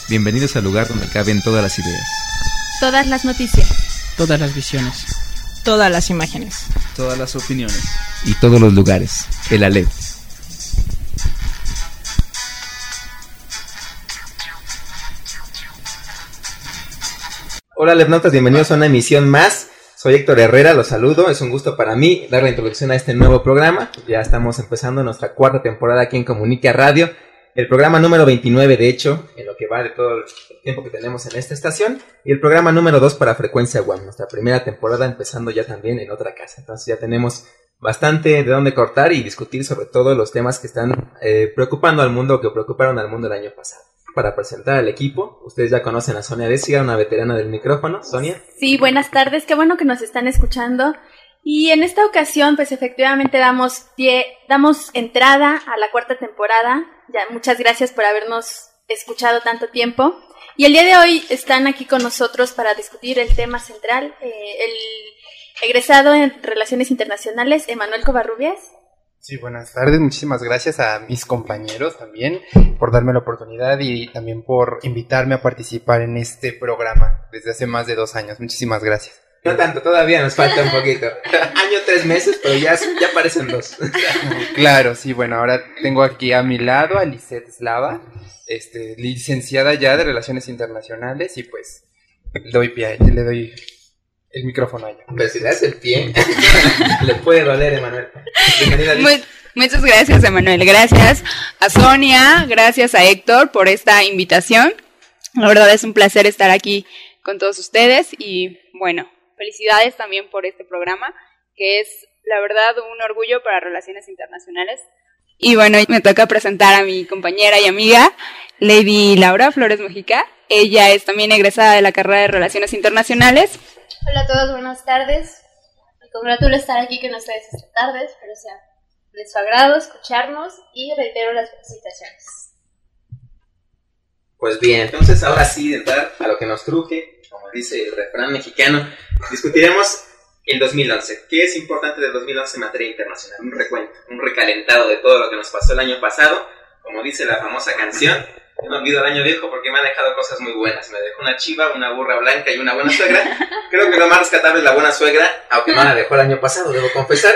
Bienvenidos al lugar donde caben todas las ideas, todas las noticias, todas las visiones, todas las imágenes, todas las opiniones y todos los lugares. El Aleph. Hola Alephnautas, bienvenidos a una emisión más. Soy Héctor Herrera, los saludo. Es un gusto para mí dar la introducción a este nuevo programa. Ya estamos empezando nuestra cuarta temporada aquí en Comunica Radio. El programa número 29, de hecho, en lo que va de todo el tiempo que tenemos en esta estación. Y el programa número 2 para Frecuencia One, nuestra primera temporada empezando ya también en otra casa. Entonces ya tenemos bastante de dónde cortar y discutir sobre todo los temas que están preocupando al mundo, que preocuparon al mundo el año pasado. Para presentar al equipo, ustedes ya conocen a Sonia Déciga, una veterana del micrófono. Sonia. Sí, buenas tardes, qué bueno que nos están escuchando. Y en esta ocasión, pues efectivamente damos entrada a la cuarta temporada. Ya, muchas gracias por habernos escuchado tanto tiempo. Y el día de hoy están aquí con nosotros para discutir el tema central, el egresado en Relaciones Internacionales, Emanuel Covarrubias. Sí, buenas tardes. Muchísimas gracias a mis compañeros también por darme la oportunidad y también por invitarme a participar en este programa desde hace más de 2 años. Muchísimas gracias. No tanto, todavía nos falta un poquito. Año 3 meses, pero ya parecen 2. Claro, sí, bueno, ahora tengo aquí a mi lado a Lisette Slava, licenciada ya de Relaciones Internacionales y pues le doy el micrófono a ella. Pero si le das el pie, le puede doler, Emanuel. Bienvenida, Liz. Muchas gracias, Emanuel. Gracias a Sonia, gracias a Héctor por esta invitación. La verdad es un placer estar aquí con todos ustedes y bueno, felicidades también por este programa, que es la verdad un orgullo para Relaciones Internacionales. Y bueno, me toca presentar a mi compañera y amiga, Lady Laura Flores Mujica. Ella es también egresada de la carrera de Relaciones Internacionales. Hola a todos, buenas tardes. Me congratulo estar aquí con ustedes esta tarde, espero sea de su agrado escucharnos y reitero las felicitaciones. Pues bien, entonces ahora sí, de entrar a lo que nos truje, como dice el refrán mexicano, discutiremos el 2011. ¿Qué es importante del 2011 en materia internacional? Un recuento, un recalentado de todo lo que nos pasó el año pasado. Como dice la famosa canción, yo no olvido el año viejo porque me ha dejado cosas muy buenas. Me dejó una chiva, una burra blanca y una buena suegra. Creo que lo más rescatable es la buena suegra, aunque no la dejó el año pasado, debo confesar.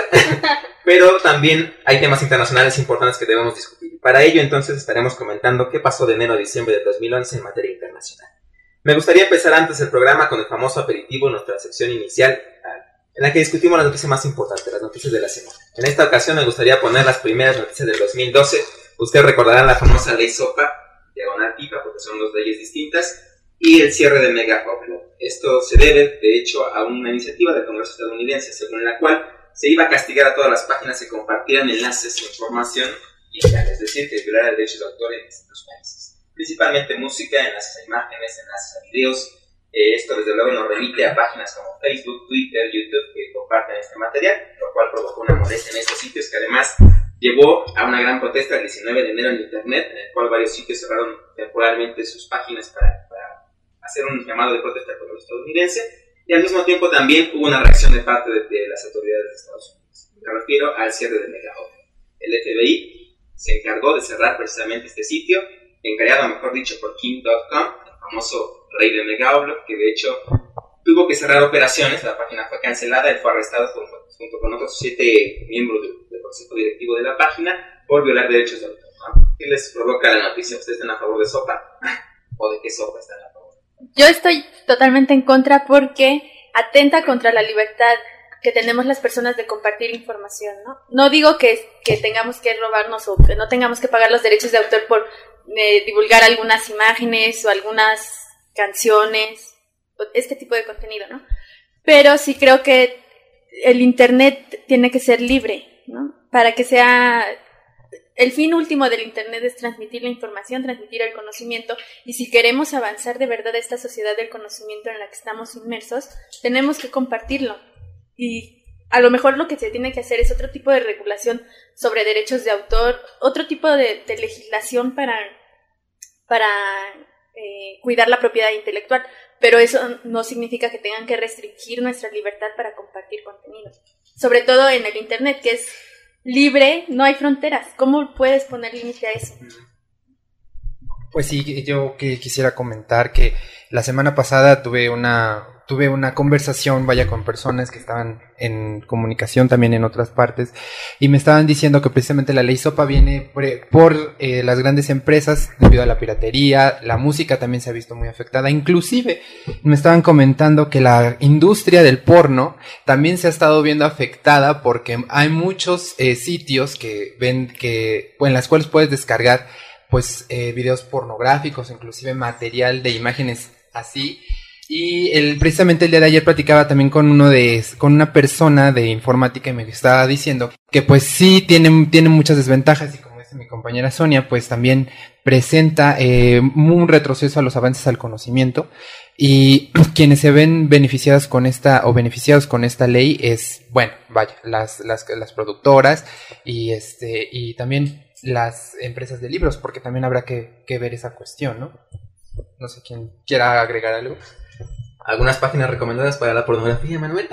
Pero también hay temas internacionales importantes que debemos discutir. Para ello, entonces, estaremos comentando qué pasó de enero a diciembre del 2011 en materia internacional. Me gustaría empezar antes el programa con el famoso aperitivo, nuestra sección inicial, en la que discutimos las noticias más importantes, las noticias de la semana. En esta ocasión me gustaría poner las primeras noticias del 2012. Ustedes recordarán la famosa ley SOPA, diagonal FIFA, porque son 2 leyes distintas, y el cierre de Mega Upload. Esto se debe, de hecho, a una iniciativa del Congreso estadounidense, según la cual se iba a castigar a todas las páginas que compartieran enlaces e información ilegal, es decir, que violara derechos de autor en distintos países. Principalmente música, enlaces a imágenes, enlaces a videos. Esto desde luego nos remite a páginas como Facebook, Twitter, YouTube que comparten este material, lo cual provocó una molestia en estos sitios que además llevó a una gran protesta el 19 de enero en Internet, en el cual varios sitios cerraron temporalmente sus páginas para hacer un llamado de protesta contra el estadounidense, y al mismo tiempo también hubo una reacción de parte de las autoridades de Estados Unidos. Me refiero al cierre de Mega Upload. El FBI se encargó de cerrar precisamente este sitio, encargado, mejor dicho, por Kim.com, el famoso rey de Mega Upload, que de hecho tuvo que cerrar operaciones. La página fue cancelada, él fue arrestado junto con otros 7 miembros del consejo directivo de la página por violar derechos de autor. ¿Qué les provoca la noticia? ¿Ustedes están a favor de SOPA? ¿O de qué SOPA están a favor? Yo estoy totalmente en contra porque atenta contra la libertad que tenemos las personas de compartir información, ¿no? No digo que tengamos que robarnos o que no tengamos que pagar los derechos de autor por divulgar algunas imágenes o algunas canciones, este tipo de contenido, ¿no? Pero sí creo que el Internet tiene que ser libre, ¿no? Para que sea... El fin último del Internet es transmitir la información, transmitir el conocimiento, y si queremos avanzar de verdad esta sociedad del conocimiento en la que estamos inmersos, tenemos que compartirlo. Y a lo mejor lo que se tiene que hacer es otro tipo de regulación sobre derechos de autor, otro tipo de legislación para cuidar la propiedad intelectual, pero eso no significa que tengan que restringir nuestra libertad para compartir contenido. Sobre todo en el Internet, que es libre, no hay fronteras. ¿Cómo puedes poner límite a eso? Pues sí, yo que quisiera comentar que la semana pasada tuve una conversación, con personas que estaban en comunicación también en otras partes, y me estaban diciendo que precisamente la ley SOPA viene por las grandes empresas debido a la piratería. La música también se ha visto muy afectada. Inclusive me estaban comentando que la industria del porno también se ha estado viendo afectada porque hay muchos sitios en las cuales puedes descargar pues videos pornográficos, inclusive material de imágenes así. Y precisamente el día de ayer platicaba también con una persona de informática y me estaba diciendo que pues sí tiene muchas desventajas, y como dice mi compañera Sonia, pues también presenta un retroceso a los avances al conocimiento, y quienes se ven beneficiados con esta ley es, las productoras y también las empresas de libros, porque también habrá que ver esa cuestión, ¿no? No sé quién quiera agregar algo. Algunas páginas recomendadas para la pornografía, Manuel.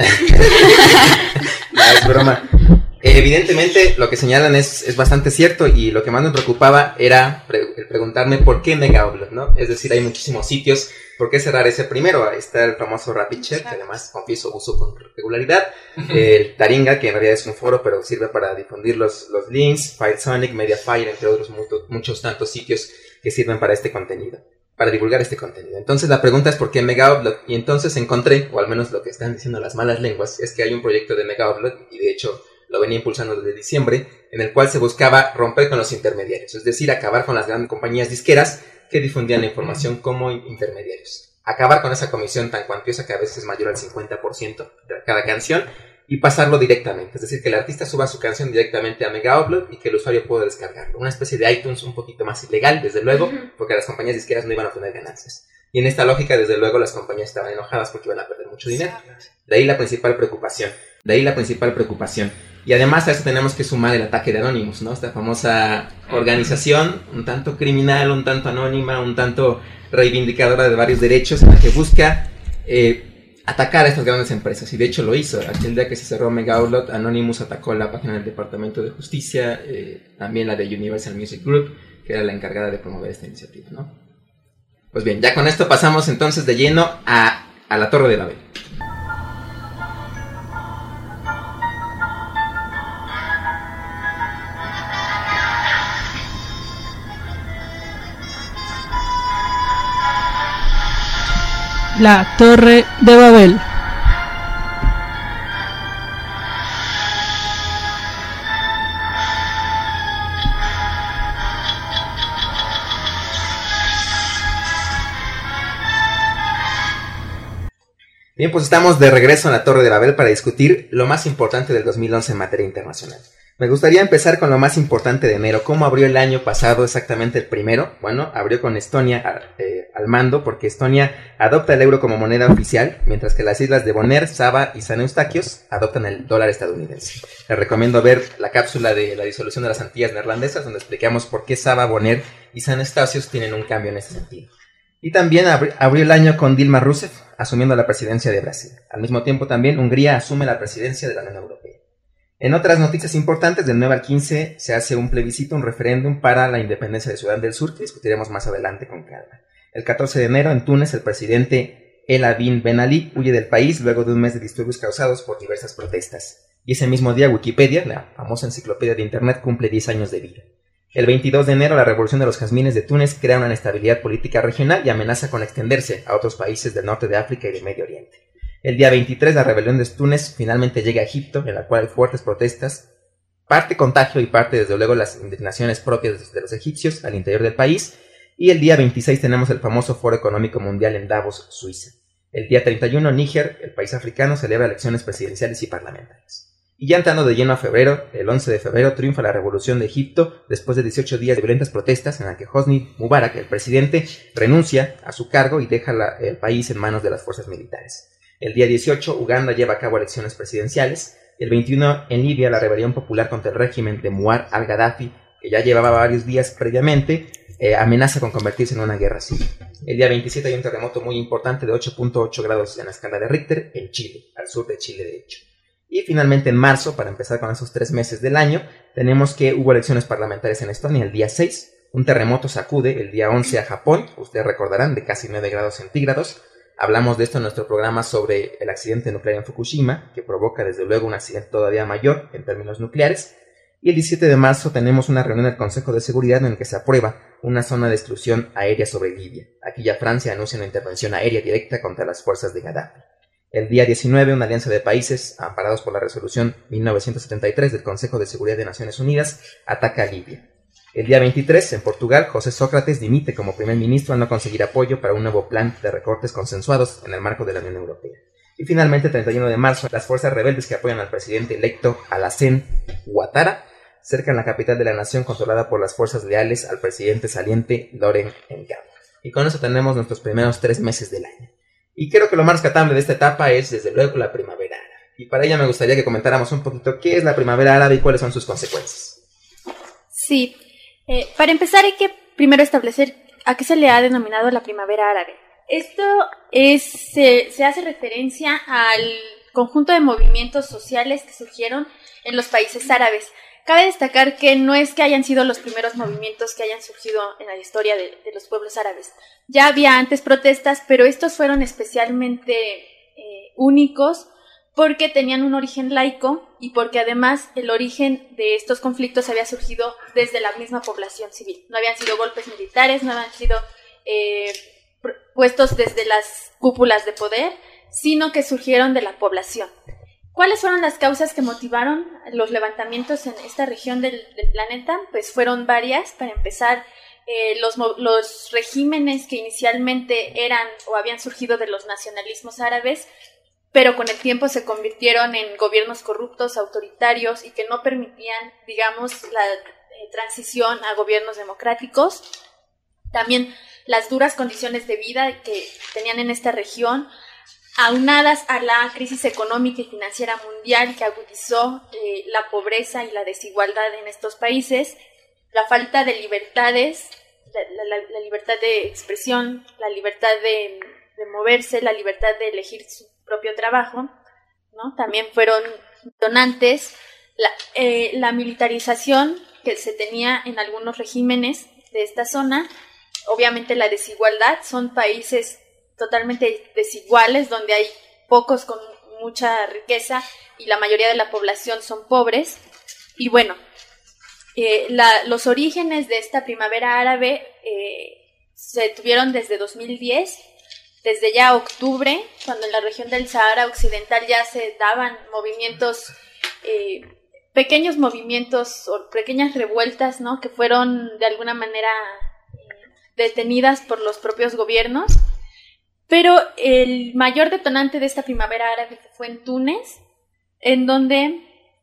No, es broma. Evidentemente lo que señalan es bastante cierto, y lo que más me preocupaba era preguntarme por qué Megaupload, ¿no? Es decir, hay muchísimos sitios, ¿por qué cerrar ese primero? Ahí está el famoso RapidShare, que además, confieso, uso con regularidad. El Taringa, que en realidad es un foro, pero sirve para difundir los links. FileSonic, Mediafire, entre otros muchos tantos sitios que sirven para este contenido, para divulgar este contenido. Entonces la pregunta es ¿por qué Megaupload? Y entonces encontré, o al menos lo que están diciendo las malas lenguas, es que hay un proyecto de Megaupload, y de hecho lo venía impulsando desde diciembre, en el cual se buscaba romper con los intermediarios, es decir, acabar con las grandes compañías disqueras que difundían la información como intermediarios. Acabar con esa comisión tan cuantiosa que a veces es mayor al 50% de cada canción, y pasarlo directamente, es decir, que el artista suba su canción directamente a Megaupload y que el usuario pueda descargarlo. Una especie de iTunes un poquito más ilegal, desde luego, porque las compañías disqueras no iban a obtener ganancias. Y en esta lógica, desde luego, las compañías estaban enojadas porque iban a perder mucho dinero. De ahí la principal preocupación. Y además a eso tenemos que sumar el ataque de Anonymous, ¿no? Esta famosa organización, un tanto criminal, un tanto anónima, un tanto reivindicadora de varios derechos, en la que busca atacar a estas grandes empresas, y de hecho lo hizo. Aquel día que se cerró Megaupload, Anonymous atacó la página del Departamento de Justicia, también la de Universal Music Group, que era la encargada de promover esta iniciativa, ¿no? Pues bien, ya con esto pasamos entonces de lleno a la Torre de Babel. La Torre de Babel. Bien, pues estamos de regreso en la Torre de Babel para discutir lo más importante del 2011 en materia internacional. Me gustaría empezar con lo más importante de enero. ¿Cómo abrió el año pasado exactamente el primero? Bueno, abrió con Estonia al mando, porque Estonia adopta el euro como moneda oficial, mientras que las islas de Bonaire, Saba y San Eustaquios adoptan el dólar estadounidense. Les recomiendo ver la cápsula de la disolución de las Antillas neerlandesas, donde explicamos por qué Saba, Bonaire y San Eustaquios tienen un cambio en ese sentido. Y también abrió el año con Dilma Rousseff asumiendo la presidencia de Brasil. Al mismo tiempo también Hungría asume la presidencia de la Unión Europea. En otras noticias importantes, del 9 al 15 se hace un plebiscito, un referéndum para la independencia de Sudán del Sur, que discutiremos más adelante con calma. El 14 de enero, en Túnez, el presidente El Abin Ben Ali huye del país luego de un mes de disturbios causados por diversas protestas. Y ese mismo día, Wikipedia, la famosa enciclopedia de Internet, cumple 10 años de vida. El 22 de enero, la revolución de los jazmines de Túnez crea una inestabilidad política regional y amenaza con extenderse a otros países del norte de África y del Medio Oriente. El día 23, la rebelión de Túnez finalmente llega a Egipto, en la cual hay fuertes protestas, parte contagio y parte, desde luego, las indignaciones propias de los egipcios al interior del país. Y el día 26 tenemos el famoso Foro Económico Mundial en Davos, Suiza. El día 31, Níger, el país africano, celebra elecciones presidenciales y parlamentarias. Y ya entrando de lleno a febrero, el 11 de febrero triunfa la revolución de Egipto después de 18 días de violentas protestas en la que Hosni Mubarak, el presidente, renuncia a su cargo y deja el país en manos de las fuerzas militares. El día 18, Uganda lleva a cabo elecciones presidenciales. El 21, en Libia, la rebelión popular contra el régimen de Muammar al-Gaddafi, que ya llevaba varios días previamente, amenaza con convertirse en una guerra civil. El día 27 hay un terremoto muy importante de 8.8 grados en la escala de Richter en Chile, al sur de Chile de hecho. Y finalmente en marzo, para empezar con esos 3 meses del año, tenemos que hubo elecciones parlamentarias en Estonia el día 6, Un terremoto sacude el día 11 a Japón, ustedes recordarán, de casi 9 grados centígrados. Hablamos de esto en nuestro programa sobre el accidente nuclear en Fukushima, que provoca desde luego un accidente todavía mayor en términos nucleares. Y el 17 de marzo tenemos una reunión del Consejo de Seguridad en la que se aprueba una zona de exclusión aérea sobre Libia. Aquí ya Francia anuncia una intervención aérea directa contra las fuerzas de Gaddafi. El día 19, una alianza de países, amparados por la resolución 1973 del Consejo de Seguridad de Naciones Unidas, ataca a Libia. El día 23, en Portugal, José Sócrates dimite como primer ministro al no conseguir apoyo para un nuevo plan de recortes consensuados en el marco de la Unión Europea. Y finalmente, el 31 de marzo, las fuerzas rebeldes que apoyan al presidente electo Alassane Ouattara cercan la capital de la nación controlada por las fuerzas leales al presidente saliente Laurent Gbagbo. Y con eso tenemos nuestros primeros 3 meses del año. Y creo que lo más rescatable de esta etapa es, desde luego, la primavera árabe. Y para ella me gustaría que comentáramos un poquito qué es la primavera árabe y cuáles son sus consecuencias. Sí. Para empezar hay que primero establecer a qué se le ha denominado la primavera árabe. Esto se hace referencia al conjunto de movimientos sociales que surgieron en los países árabes. Cabe destacar que no es que hayan sido los primeros movimientos que hayan surgido en la historia de los pueblos árabes. Ya había antes protestas, pero estos fueron especialmente únicos porque tenían un origen laico y porque además el origen de estos conflictos había surgido desde la misma población civil. No habían sido golpes militares, no habían sido puestos desde las cúpulas de poder, sino que surgieron de la población. ¿Cuáles fueron las causas que motivaron los levantamientos en esta región del planeta? Pues fueron varias. Para empezar, los regímenes que inicialmente eran o habían surgido de los nacionalismos árabes, pero con el tiempo se convirtieron en gobiernos corruptos, autoritarios y que no permitían, digamos, la transición a gobiernos democráticos. También las duras condiciones de vida que tenían en esta región, aunadas a la crisis económica y financiera mundial que agudizó la pobreza y la desigualdad en estos países, la falta de libertades, la libertad de expresión, la libertad de moverse, la libertad de elegir su propio trabajo, ¿no? También fueron detonantes la militarización que se tenía en algunos regímenes de esta zona, obviamente la desigualdad, son países totalmente desiguales donde hay pocos con mucha riqueza y la mayoría de la población son pobres. Y bueno, los orígenes de esta primavera árabe se tuvieron desde 2010, desde ya octubre, cuando en la región del Sahara Occidental ya se daban movimientos, pequeños movimientos o pequeñas revueltas, ¿no? Que fueron de alguna manera detenidas por los propios gobiernos. Pero el mayor detonante de esta primavera árabe fue en Túnez, en donde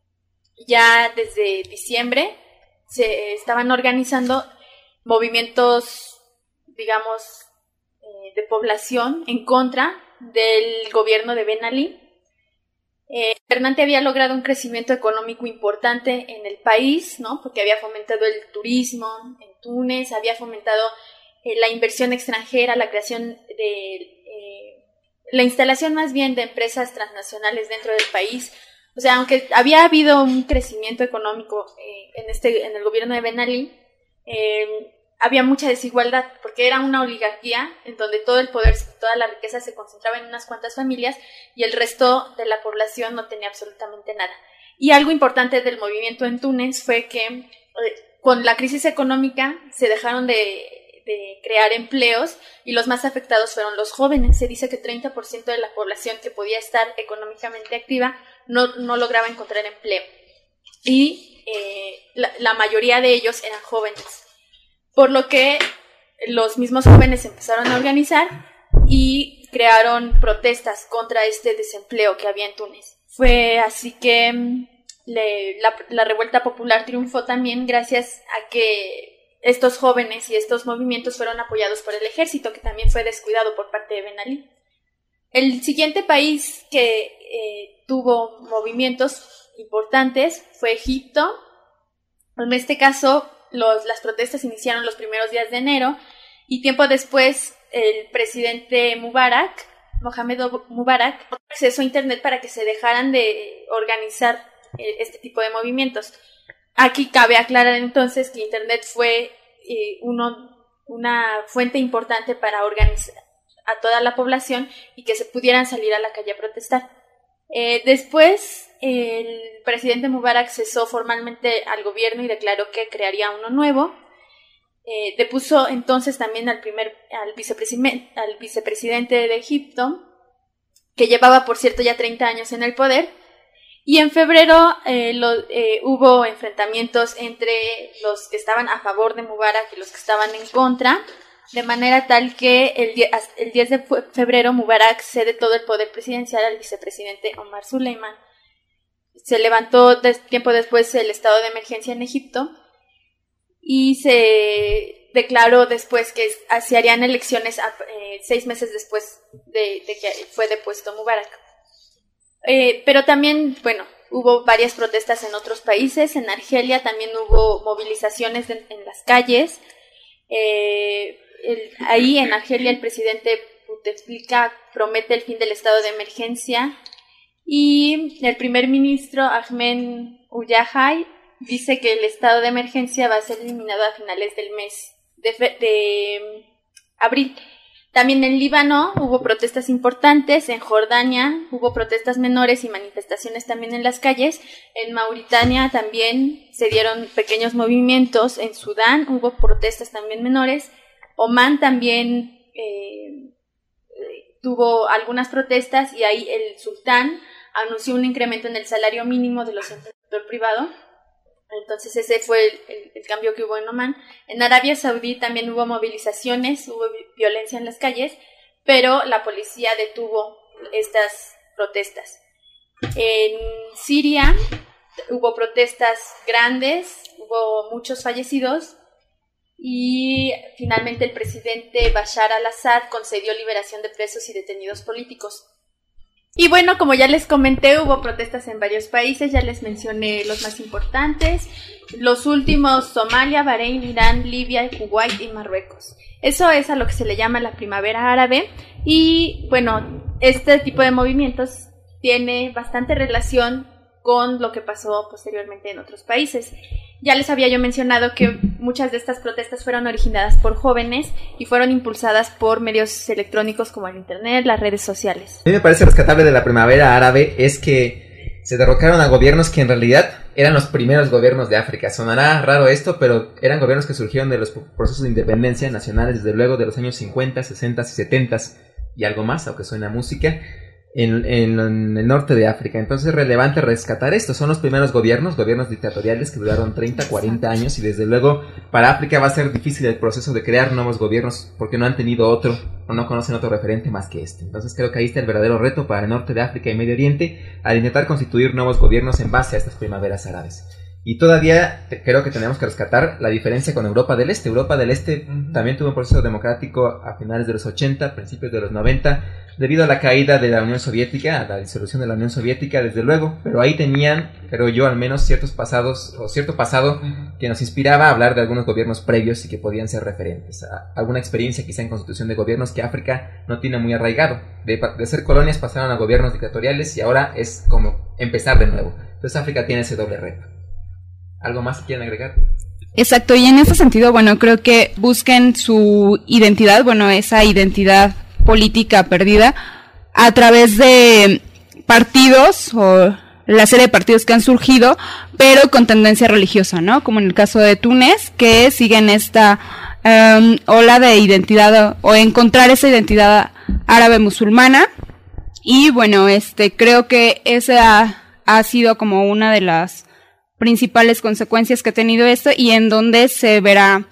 ya desde diciembre se estaban organizando movimientos, digamos, de población en contra del gobierno de Ben Ali. El gobernante había logrado un crecimiento económico importante en el país, ¿no? Porque había fomentado el turismo en Túnez, había fomentado la inversión extranjera, la creación de la instalación más bien de empresas transnacionales dentro del país. O sea, aunque había habido un crecimiento económico en el gobierno de Ben Ali, había mucha desigualdad porque era una oligarquía en donde todo el poder, toda la riqueza se concentraba en unas cuantas familias y el resto de la población no tenía absolutamente nada. Y algo importante del movimiento en Túnez fue que con la crisis económica se dejaron de crear empleos y los más afectados fueron los jóvenes. Se dice que 30% de la población que podía estar económicamente activa no lograba encontrar empleo y la mayoría de ellos eran jóvenes, por lo que los mismos jóvenes se empezaron a organizar y crearon protestas contra este desempleo que había en Túnez. Fue así que la revuelta popular triunfó también gracias a que estos jóvenes y estos movimientos fueron apoyados por el ejército, que también fue descuidado por parte de Ben Ali. El siguiente país que tuvo movimientos importantes fue Egipto. En este caso, las protestas iniciaron los primeros días de enero y tiempo después el presidente Mohamed Mubarak, acceso a Internet para que se dejaran de organizar este tipo de movimientos. Aquí cabe aclarar entonces que Internet fue una fuente importante para organizar a toda la población y que se pudieran salir a la calle a protestar. Después, el presidente Mubarak cesó formalmente al gobierno y declaró que crearía uno nuevo. Depuso entonces también al vicepresidente de Egipto, que llevaba, por cierto, ya 30 años en el poder. Y en febrero hubo enfrentamientos entre los que estaban a favor de Mubarak y los que estaban en contra, de manera tal que el 10 de febrero Mubarak cede todo el poder presidencial al vicepresidente Omar Suleiman. Se levantó tiempo después el estado de emergencia en Egipto y se declaró después que se harían elecciones 6 meses después de que fue depuesto Mubarak. Pero también, hubo varias protestas en otros países. En Argelia también hubo movilizaciones en las calles. Ahí en Argelia el presidente Bouteflika promete el fin del estado de emergencia y el primer ministro Ahmed Ould dice que el estado de emergencia va a ser eliminado a finales del mes de abril. También en Líbano hubo protestas importantes, en Jordania hubo protestas menores y manifestaciones también en las calles, en Mauritania también se dieron pequeños movimientos, en Sudán hubo protestas también menores, Omán también tuvo algunas protestas y ahí el sultán anunció un incremento en el salario mínimo de los del sector privado. Entonces ese fue el cambio que hubo en Omán. En Arabia Saudí también hubo movilizaciones, hubo violencia en las calles, pero la policía detuvo estas protestas. En Siria hubo protestas grandes, hubo muchos fallecidos y finalmente el presidente Bashar al-Assad concedió liberación de presos y detenidos políticos. Y bueno, como ya les comenté, hubo protestas en varios países, ya les mencioné los más importantes. Los últimos: Somalia, Bahrein, Irán, Libia, Kuwait y Marruecos. Eso es a lo que se le llama la primavera árabe. Y bueno, este tipo de movimientos tiene bastante relación con lo que pasó posteriormente en otros países. Ya les había yo mencionado que muchas de estas protestas fueron originadas por jóvenes y fueron impulsadas por medios electrónicos como el internet, las redes sociales. A mí me parece rescatable de la primavera árabe es que se derrocaron a gobiernos que en realidad eran los primeros gobiernos de África. Sonará raro esto, pero eran gobiernos que surgieron de los procesos de independencia nacionales, desde luego de los años 50, 60 y 70 y algo más, aunque suena música, en el norte de África. Entonces es relevante rescatar esto. Son los primeros gobiernos dictatoriales que duraron 30, 40 años y desde luego para África va a ser difícil el proceso de crear nuevos gobiernos porque no han tenido otro o no conocen otro referente más que este. Entonces creo que ahí está el verdadero reto para el norte de África y Medio Oriente al intentar constituir nuevos gobiernos en base a estas primaveras árabes. Y todavía creo que tenemos que rescatar la diferencia con Europa del Este. Europa del Este también tuvo un proceso democrático a finales de los 80, principios de los 90, debido a la caída de la Unión Soviética, a la disolución de la Unión Soviética, desde luego, pero ahí tenían, creo yo, al menos cierto pasado que nos inspiraba a hablar de algunos gobiernos previos y que podían ser referentes. Alguna experiencia quizá en constitución de gobiernos que África no tiene muy arraigado. De ser colonias pasaron a gobiernos dictatoriales y ahora es como empezar de nuevo. Entonces África tiene ese doble reto. ¿Algo más que quieran agregar? Exacto, y en ese sentido, creo que busquen su identidad, esa identidad política perdida a través de partidos o la serie de partidos que han surgido, pero con tendencia religiosa, ¿no? Como en el caso de Túnez, que siguen esta ola de identidad o encontrar esa identidad árabe musulmana. Y creo que esa ha sido como una de las principales consecuencias que ha tenido esto y en donde se verá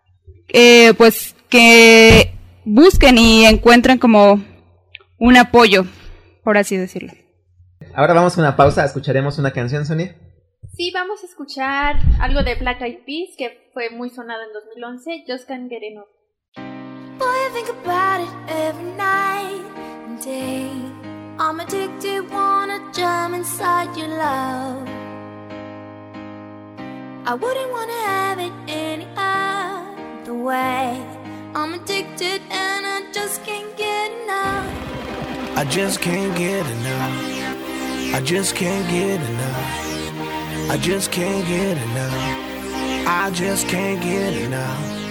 que busquen y encuentren como un apoyo, por así decirlo. Ahora vamos a una pausa, escucharemos una canción, Sonia. Sí, vamos a escuchar algo de Black Eyed Peas que fue muy sonado en 2011, Just Can't Get Enough. Boy, I think about it every night and day. I'm addicted, wanna jump inside your love. I wouldn't wanna have it any other way. I'm addicted and I just can't get enough. I just can't get enough. I just can't get enough. I just can't get enough. I just can't get enough.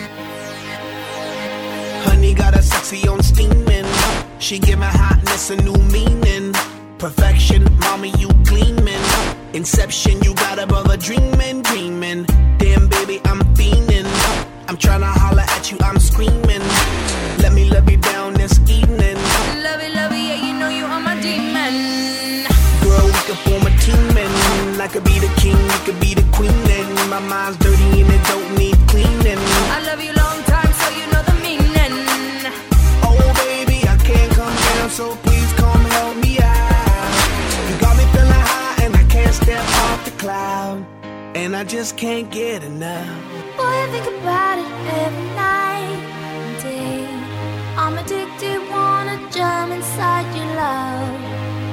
Honey got a sexy on steaming. She give my hotness a new meaning. Perfection, mommy, you gleaming. Inception, you got a brother dreaming, dreaming. Damn, baby, I'm fiending. I'm tryna holler at you, I'm screaming. Let me love you down this evening. Love it, yeah, you know you are my demon. Girl, we could form a team and I could be the king, you could be the queen. And my mind's dirty and it don't need cleaning. I love you long time, so you know the meaning. Oh, baby, I can't come down, so please come help me out. You got me feeling high and I can't step off the cloud. And I just can't get enough. Boy, I think about it every night and day. I'm addicted, wanna jump inside your love.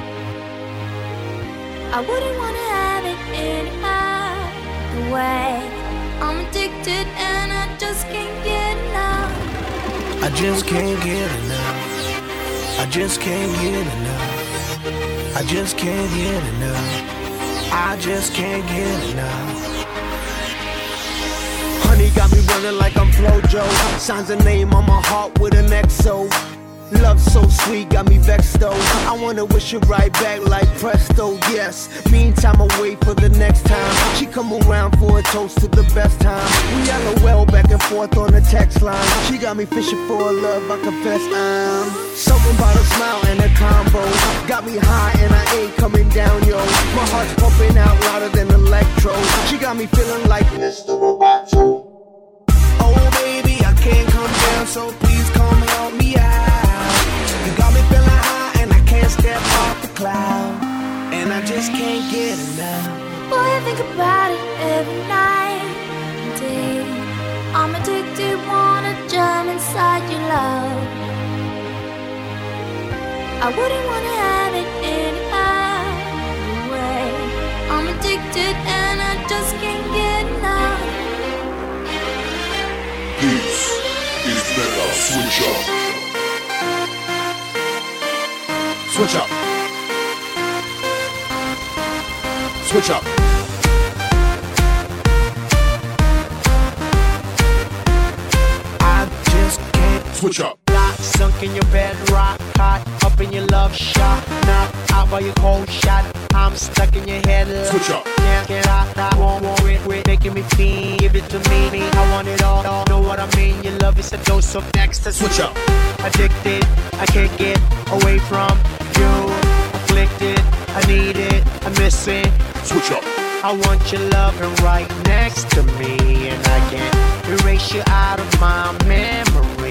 I wouldn't wanna have it any other way. I'm addicted and I just can't get enough. I just can't get enough. I just can't get enough. I just can't get enough. I just can't get enough. Honey got me running like I'm Flojo. Signs a name on my heart with an XO. Love so sweet, got me vexed though. I wanna wish it right back like presto, yes. Meantime, I wait for the next time. She come around for a toast to the best time. We LOL back and forth on the text line. She got me fishing for a love, I confess I'm something about a smile and a combo. Got me high and I ain't coming down, yo. My heart's pumping out louder than electro. She got me feeling like Mr. Roboto. Oh baby, I can't come down, so please come help me out. You got me feeling high and I can't step off the cloud. And I just can't get enough. Boy, I think about it every night and day. I'm addicted, wanna jump inside your love. I wouldn't wanna have it any other way. I'm addicted and I just can't get enough. This is Mega Switch Up. Switch up. Switch up. I just can't Switch up. Lock, sunk in your bed, rock hot, up in your love shot, knock out by your cold shot. I'm stuck in your head. Switch up. Can't get out, I won't quit, making me feel. Give it to me, I want it all. Know what I mean? Your love is a dose of next. Switch up. Addicted, I can't get away from you. Afflicted, I need it, I miss it. Switch up. I want your loving right next to me, and I can't erase you out of my memory.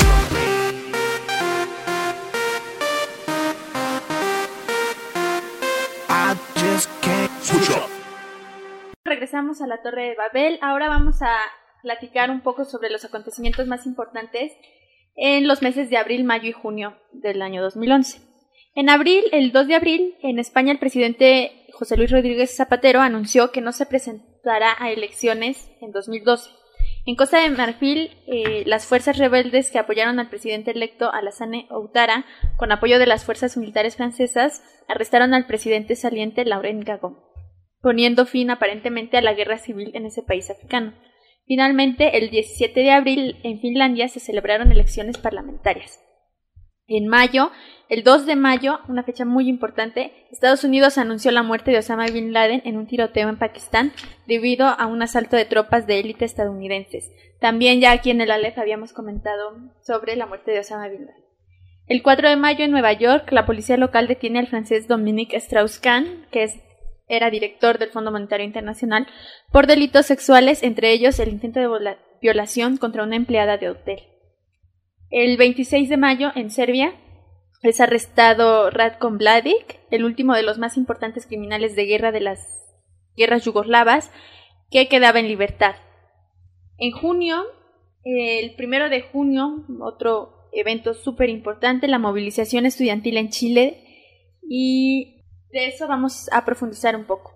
I just can't Switch up. Regresamos a la Torre de Babel. Ahora vamos a platicar un poco sobre los acontecimientos más importantes en los meses de abril, mayo y junio del año 2011. En abril, el 2 de abril, en España el presidente José Luis Rodríguez Zapatero anunció que no se presentará a elecciones en 2012. En Costa de Marfil, las fuerzas rebeldes que apoyaron al presidente electo Alassane Ouattara, con apoyo de las fuerzas militares francesas, arrestaron al presidente saliente Laurent Gbagbo, poniendo fin aparentemente a la guerra civil en ese país africano. Finalmente, el 17 de abril, en Finlandia, se celebraron elecciones parlamentarias. En mayo, el 2 de mayo, una fecha muy importante, Estados Unidos anunció la muerte de Osama Bin Laden en un tiroteo en Pakistán debido a un asalto de tropas de élite estadounidenses. También ya aquí en el Aleph habíamos comentado sobre la muerte de Osama Bin Laden. El 4 de mayo en Nueva York, la policía local detiene al francés Dominique Strauss-Kahn, que era director del Fondo Monetario Internacional, por delitos sexuales, entre ellos el intento de violación contra una empleada de hotel. El 26 de mayo, en Serbia, es arrestado Ratko Mladic, el último de los más importantes criminales de guerra de las guerras yugoslavas, que quedaba en libertad. En junio, el 1 de junio, otro evento súper importante, la movilización estudiantil en Chile, y de eso vamos a profundizar un poco.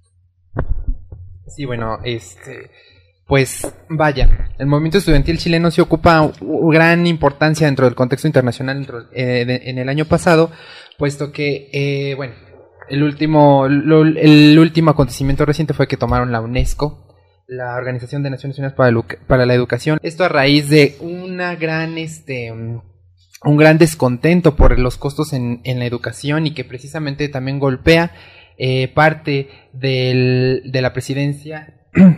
Sí, bueno, pues vaya, el movimiento estudiantil chileno se ocupa gran importancia dentro del contexto internacional en el año pasado, puesto que, bueno, el último acontecimiento reciente fue que tomaron la UNESCO, la Organización de Naciones Unidas para la Educación. Esto a raíz de un una gran, un gran descontento por los costos en la educación y que precisamente también golpea parte de la presidencia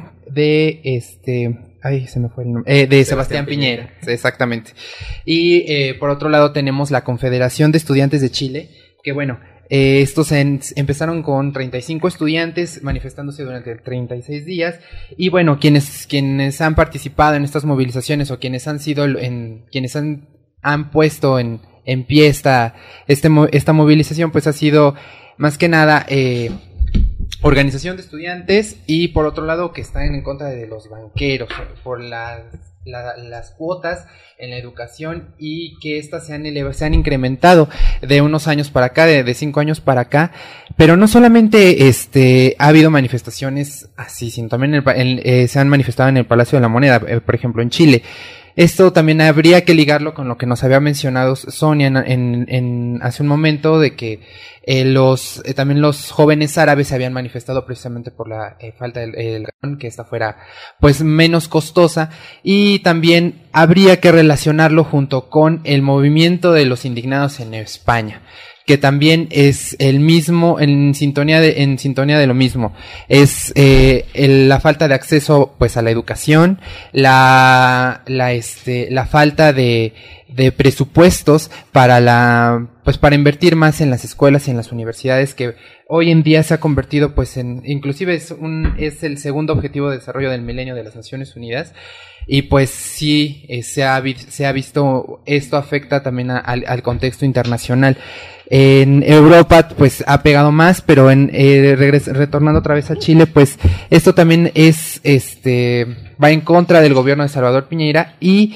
de ay, se me fue el nombre, de Sebastián Piñera, exactamente. Y por otro lado tenemos la Confederación de Estudiantes de Chile, que bueno, estos empezaron con 35 estudiantes manifestándose durante 36 días y bueno, quienes han participado en estas movilizaciones o quienes han sido quienes han puesto en pie esta movilización, pues ha sido más que nada organización de estudiantes y por otro lado que están en contra de los banqueros por las cuotas en la educación y que estas se han incrementado de unos años para acá, de 5 años para acá, pero no solamente ha habido manifestaciones así, sino también se han manifestado en el Palacio de la Moneda, por ejemplo en Chile. Esto también habría que ligarlo con lo que nos había mencionado Sonia hace un momento, de que también los jóvenes árabes se habían manifestado precisamente por la falta del que esta fuera pues menos costosa, y también habría que relacionarlo junto con el movimiento de los indignados en España, que también es el mismo, en sintonía de lo mismo, es la falta de acceso pues a la educación, la falta de presupuestos para invertir más en las escuelas y en las universidades, que hoy en día se ha convertido pues inclusive es el segundo objetivo de desarrollo del milenio de las Naciones Unidas. Y pues sí, se ha visto, esto afecta también al contexto internacional. En Europa pues ha pegado más, pero retornando otra vez a Chile, pues esto también va en contra del gobierno de Salvador Piñera y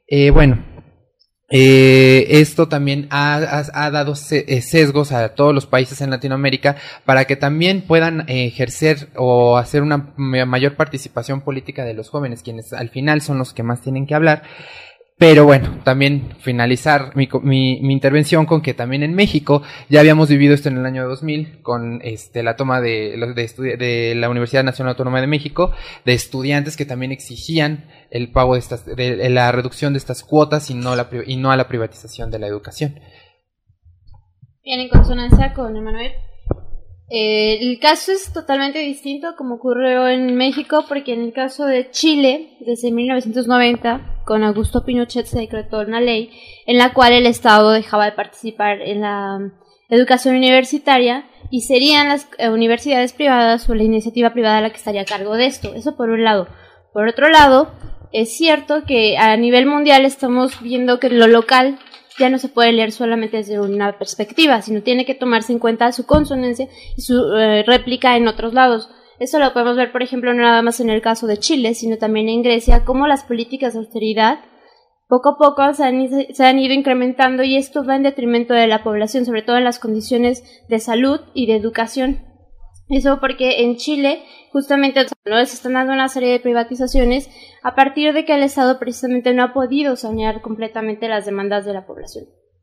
esto también ha dado sesgos a todos los países en Latinoamérica para que también puedan ejercer o hacer una mayor participación política de los jóvenes, quienes al final son los que más tienen que hablar. Pero bueno, también finalizar mi intervención con que también en México ya habíamos vivido esto en el año 2000 con la toma de la Universidad Nacional Autónoma de México, de estudiantes que también exigían el pago de la reducción de estas cuotas y no a la privatización de la educación. Bien, en consonancia con Emanuel. El caso es totalmente distinto como ocurrió en México, porque en el caso de Chile, desde 1990, con Augusto Pinochet se decretó una ley en la cual el Estado dejaba de participar en la educación universitaria y serían las universidades privadas o la iniciativa privada la que estaría a cargo de esto. Eso por un lado. Por otro lado, es cierto que a nivel mundial estamos viendo que lo local ya no se puede leer solamente desde una perspectiva, sino tiene que tomarse en cuenta su consonancia y su réplica en otros lados. Esto lo podemos ver, por ejemplo, no nada más en el caso de Chile, sino también en Grecia, cómo las políticas de austeridad poco a poco se han ido incrementando, y esto va en detrimento de la población, sobre todo en las condiciones de salud y de educación. Eso porque en Chile justamente se están dando una serie de privatizaciones a partir de que el Estado precisamente no ha podido sanear completamente las demandas de la población.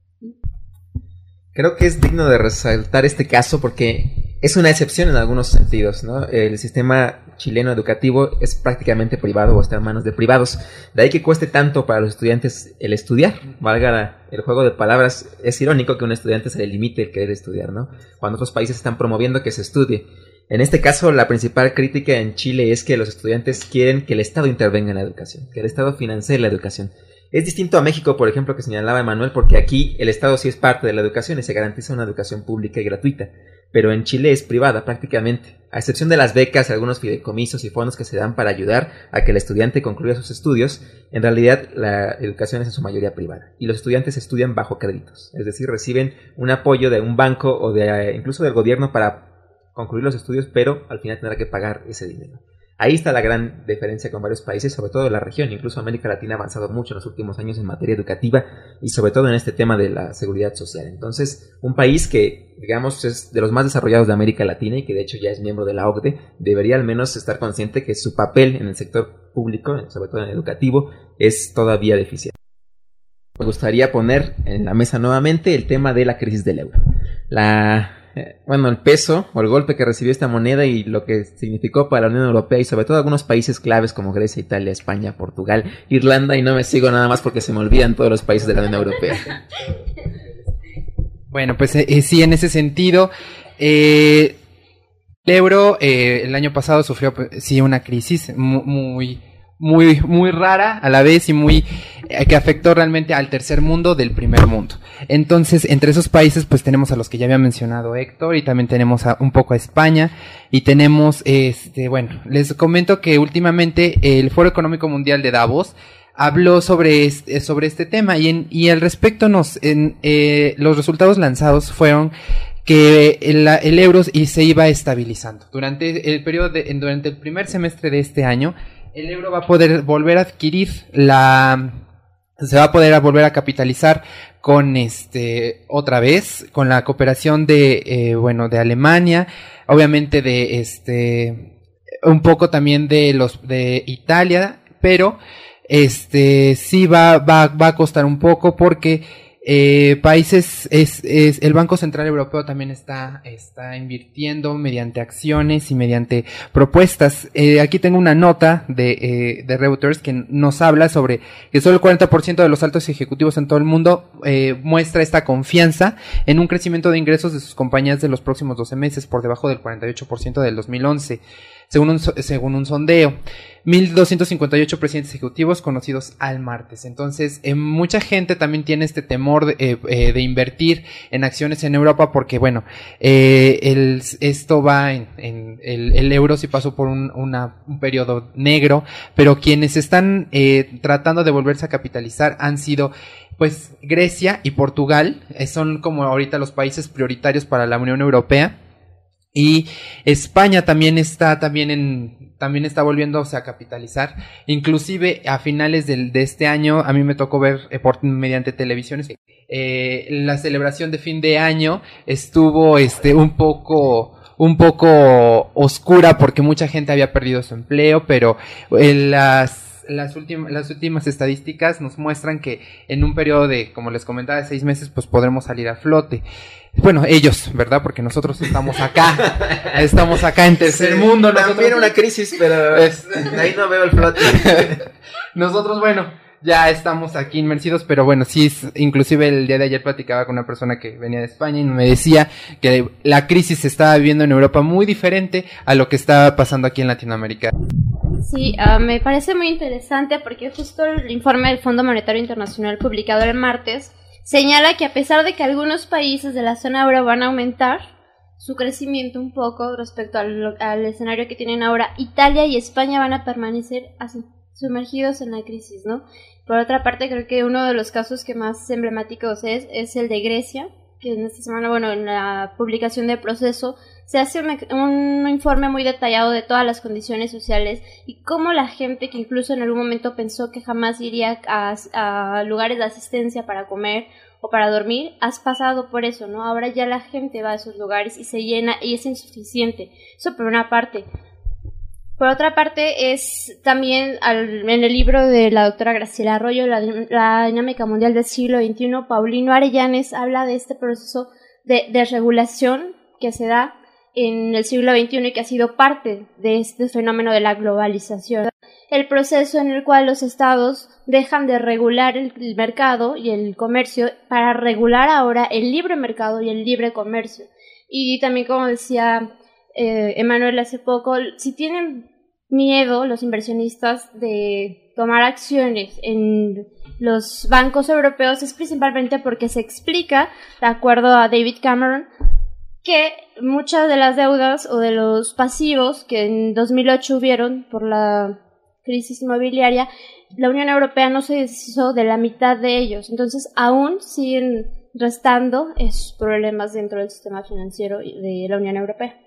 Creo que es digno de resaltar este caso porque es una excepción en algunos sentidos, ¿no? El sistema chileno educativo es prácticamente privado o está en manos de privados. De ahí que cueste tanto para los estudiantes el estudiar. Valga el juego de palabras, es irónico que a un estudiante se le limite el querer estudiar, ¿no? Cuando otros países están promoviendo que se estudie. En este caso, la principal crítica en Chile es que los estudiantes quieren que el Estado intervenga en la educación, que el Estado financie la educación. Es distinto a México, por ejemplo, que señalaba Emanuel, porque aquí el Estado sí es parte de la educación y se garantiza una educación pública y gratuita, pero en Chile es privada prácticamente, a excepción de las becas, algunos fideicomisos y fondos que se dan para ayudar a que el estudiante concluya sus estudios. En realidad la educación es en su mayoría privada y los estudiantes estudian bajo créditos, es decir, reciben un apoyo de un banco o incluso del gobierno para concluir los estudios, pero al final tendrá que pagar ese dinero. Ahí está la gran diferencia con varios países, sobre todo de la región. Incluso América Latina ha avanzado mucho en los últimos años en materia educativa y sobre todo en este tema de la seguridad social. Entonces, un país que, digamos, es de los más desarrollados de América Latina y que de hecho ya es miembro de la OCDE, debería al menos estar consciente que su papel en el sector público, sobre todo en el educativo, es todavía deficiente. Me gustaría poner en la mesa nuevamente el tema de la crisis del euro. bueno, el peso o el golpe que recibió esta moneda y lo que significó para la Unión Europea y sobre todo algunos países claves como Grecia, Italia, España, Portugal, Irlanda, y no me sigo nada más porque se me olvidan todos los países de la Unión Europea. Bueno, pues sí, en ese sentido, el euro el año pasado sufrió sí una crisis muy rara a la vez y muy que afectó realmente al tercer mundo del primer mundo. Entonces, entre esos países pues tenemos a los que ya había mencionado Héctor y también tenemos un poco a España y tenemos bueno, les comento que últimamente el Foro Económico Mundial de Davos habló sobre este tema y al respecto los resultados lanzados fueron que el euro se iba estabilizando. Durante el primer semestre de este año, el euro va a poder volver a adquirir se va a poder volver a capitalizar con otra vez con la cooperación de Alemania, obviamente un poco también de Italia, pero sí va a costar un poco porque países el Banco Central Europeo también está invirtiendo mediante acciones y mediante propuestas. Aquí tengo una nota de Reuters que nos habla sobre que solo el 40% de los altos ejecutivos en todo el mundo muestra esta confianza en un crecimiento de ingresos de sus compañías de los próximos 12 meses por debajo del 48% del 2011. Según un sondeo, 1.258 presidentes ejecutivos conocidos al martes. Entonces, mucha gente también tiene este temor de invertir en acciones en Europa porque, bueno, esto va el euro sí pasó por un periodo negro, pero quienes están tratando de volverse a capitalizar han sido pues Grecia y Portugal, son como ahorita los países prioritarios para la Unión Europea. Y España también está volviéndose a capitalizar. Inclusive a finales de este año, a mí me tocó ver mediante televisiones la celebración de fin de año estuvo un poco oscura porque mucha gente había perdido su empleo, pero las últimas estadísticas nos muestran que en un periodo de, como les comentaba, de 6 meses, pues podremos salir a flote. Bueno, ellos, ¿verdad? Porque nosotros estamos acá en tercer mundo. También una crisis, pero ahí no veo el flote. Nosotros, bueno, ya estamos aquí inmersidos, pero bueno, sí, inclusive el día de ayer platicaba con una persona que venía de España y me decía que la crisis se estaba viviendo en Europa muy diferente a lo que estaba pasando aquí en Latinoamérica. Sí, me parece muy interesante porque justo el informe del Fondo Monetario Internacional publicado el martes señala que a pesar de que algunos países de la zona euro van a aumentar su crecimiento un poco respecto al escenario que tienen ahora, Italia y España van a permanecer así, sumergidos en la crisis, ¿no? Por otra parte, creo que uno de los casos que más emblemáticos es el de Grecia, que en esta semana, bueno, en la publicación del proceso se hace un informe muy detallado de todas las condiciones sociales y cómo la gente que incluso en algún momento pensó que jamás iría a lugares de asistencia para comer o para dormir, has pasado por eso, ¿no? Ahora ya la gente va a esos lugares y se llena y es insuficiente. Eso por una parte. Por otra parte, es también en el libro de la doctora Graciela Arroyo, la dinámica mundial del siglo XXI, Paulino Arellanes habla de este proceso de desregulación que se da en el siglo XXI y que ha sido parte de este fenómeno de la globalización. El proceso en el cual los estados dejan de regular el mercado y el comercio para regular ahora el libre mercado y el libre comercio. Y también, como decía Emanuel hace poco, si tienen miedo los inversionistas de tomar acciones en los bancos europeos es principalmente porque se explica, de acuerdo a David Cameron, que muchas de las deudas o de los pasivos que en 2008 hubieron por la crisis inmobiliaria, la Unión Europea no se deshizo de la mitad de ellos, entonces aún siguen restando esos problemas dentro del sistema financiero de la Unión Europea.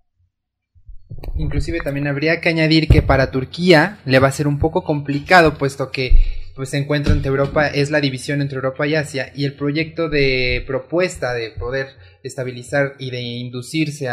Inclusive también habría que añadir que para Turquía le va a ser un poco complicado, puesto que pues se encuentra entre Europa, es la división entre Europa y Asia, y el proyecto de propuesta de poder estabilizar y de inducirse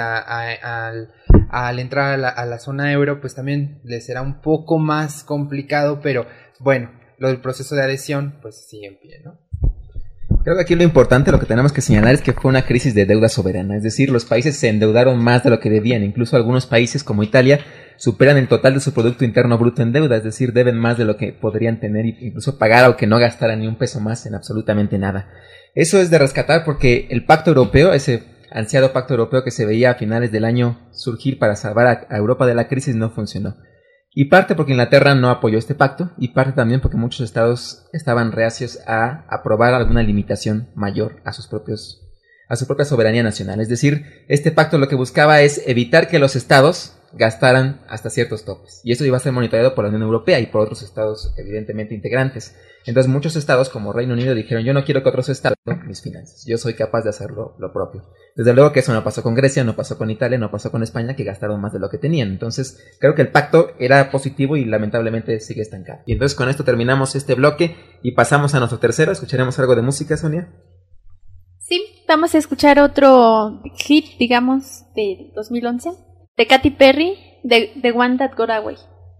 al entrar a la zona euro, pues también le será un poco más complicado, pero bueno, lo del proceso de adhesión pues sigue en pie, ¿no? Creo que aquí lo importante, lo que tenemos que señalar es que fue una crisis de deuda soberana, es decir, los países se endeudaron más de lo que debían, incluso algunos países como Italia superan el total de su Producto Interno Bruto en deuda, es decir, deben más de lo que podrían tener e incluso pagar aunque no gastaran ni un peso más en absolutamente nada. Eso es de rescatar porque el Pacto Europeo, ese ansiado Pacto Europeo que se veía a finales del año surgir para salvar a Europa de la crisis, no funcionó. Y parte porque Inglaterra no apoyó este pacto, y parte también porque muchos estados estaban reacios a aprobar alguna limitación mayor a su propia soberanía nacional. Es decir, este pacto lo que buscaba es evitar que los estados gastaran hasta ciertos topes. Y eso iba a ser monitoreado por la Unión Europea y por otros estados evidentemente integrantes. Entonces muchos estados como Reino Unido dijeron: yo no quiero que otros estados toquen mis finanzas, yo soy capaz de hacerlo lo propio. Desde luego que eso no pasó con Grecia, no pasó con Italia, no pasó con España, que gastaron más de lo que tenían. Entonces creo que el pacto era positivo y lamentablemente sigue estancado. Y entonces con esto terminamos este bloque y pasamos a nuestro tercero. ¿Escucharemos algo de música, Sonia? Sí, vamos a escuchar otro hit, digamos, de 2011, de Katy Perry, de The One That Got Away.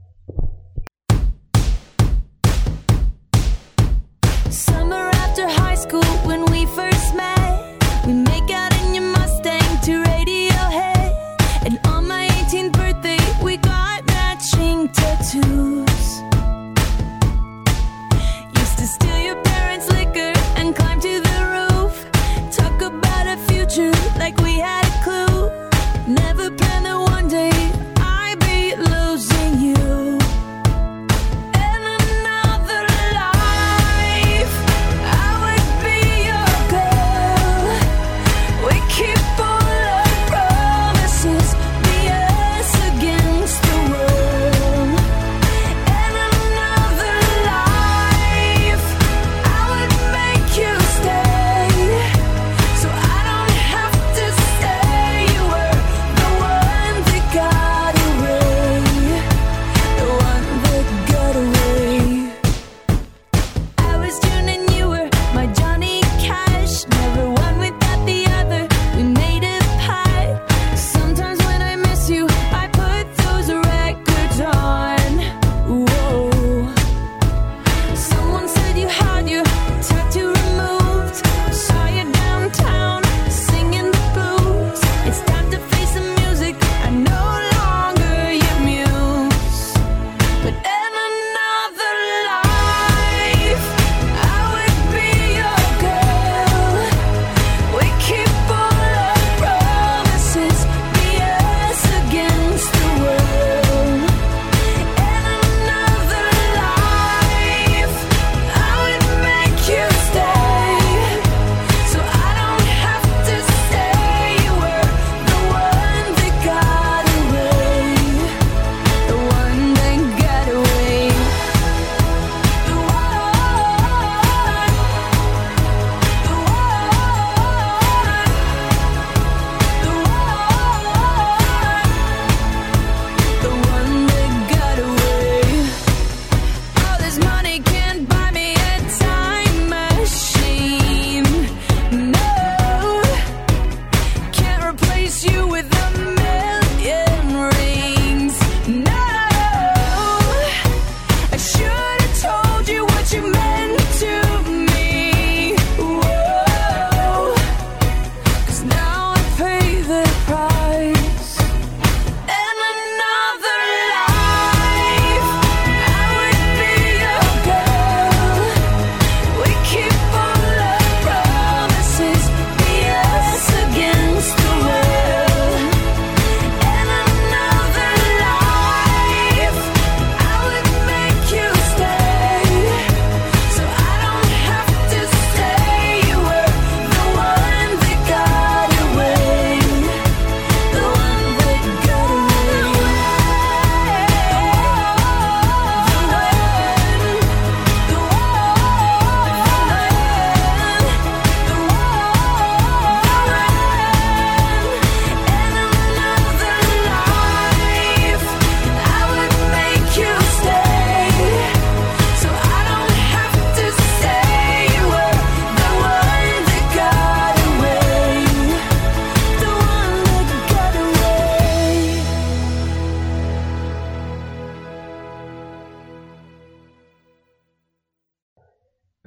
Summer after high school when we first met, we make out in your Mustang to Radiohead. And on my 18th birthday we got matching tattoos. Used to steal your parents' liquor and climb to the roof. Talk about a future like we had a clue. Never planned that one day I'd be losing you.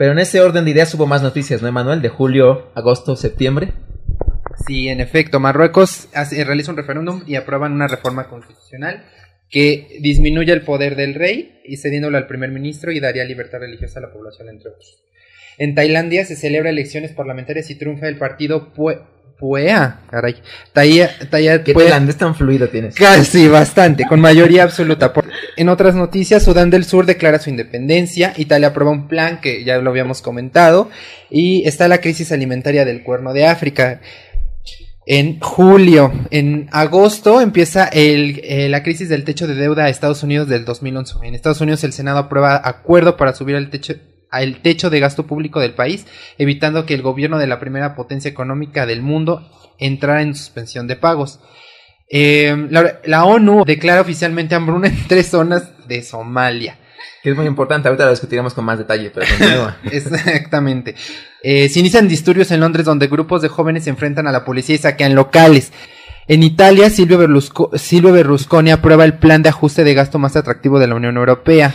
Pero en ese orden de ideas hubo más noticias, ¿no, Emanuel? De julio, agosto, septiembre. Sí, en efecto, Marruecos realiza un referéndum y aprueban una reforma constitucional que disminuye el poder del rey y cediéndolo al primer ministro y daría libertad religiosa a la población, entre otros. En Tailandia se celebra elecciones parlamentarias y triunfa el partido PUEA, caray. ¿Qué tailandés tan fluido tienes? Casi, bastante, con mayoría absoluta. En otras noticias, Sudán del Sur declara su independencia, Italia aprueba un plan que ya lo habíamos comentado, y está la crisis alimentaria del Cuerno de África. En julio, en agosto empieza la crisis del techo de deuda a Estados Unidos del 2011. En Estados Unidos el Senado aprueba acuerdo para subir el techo de gasto público del país, evitando que el gobierno de la primera potencia económica del mundo entrara en suspensión de pagos. La ONU declara oficialmente hambruna en 3 zonas de Somalia. Que es muy importante, ahorita lo discutiremos con más detalle, pero continúa. Exactamente. Se inician disturbios en Londres donde grupos de jóvenes se enfrentan a la policía y saquean locales. En Italia, Silvio Berlusconi aprueba el plan de ajuste de gasto más atractivo de la Unión Europea.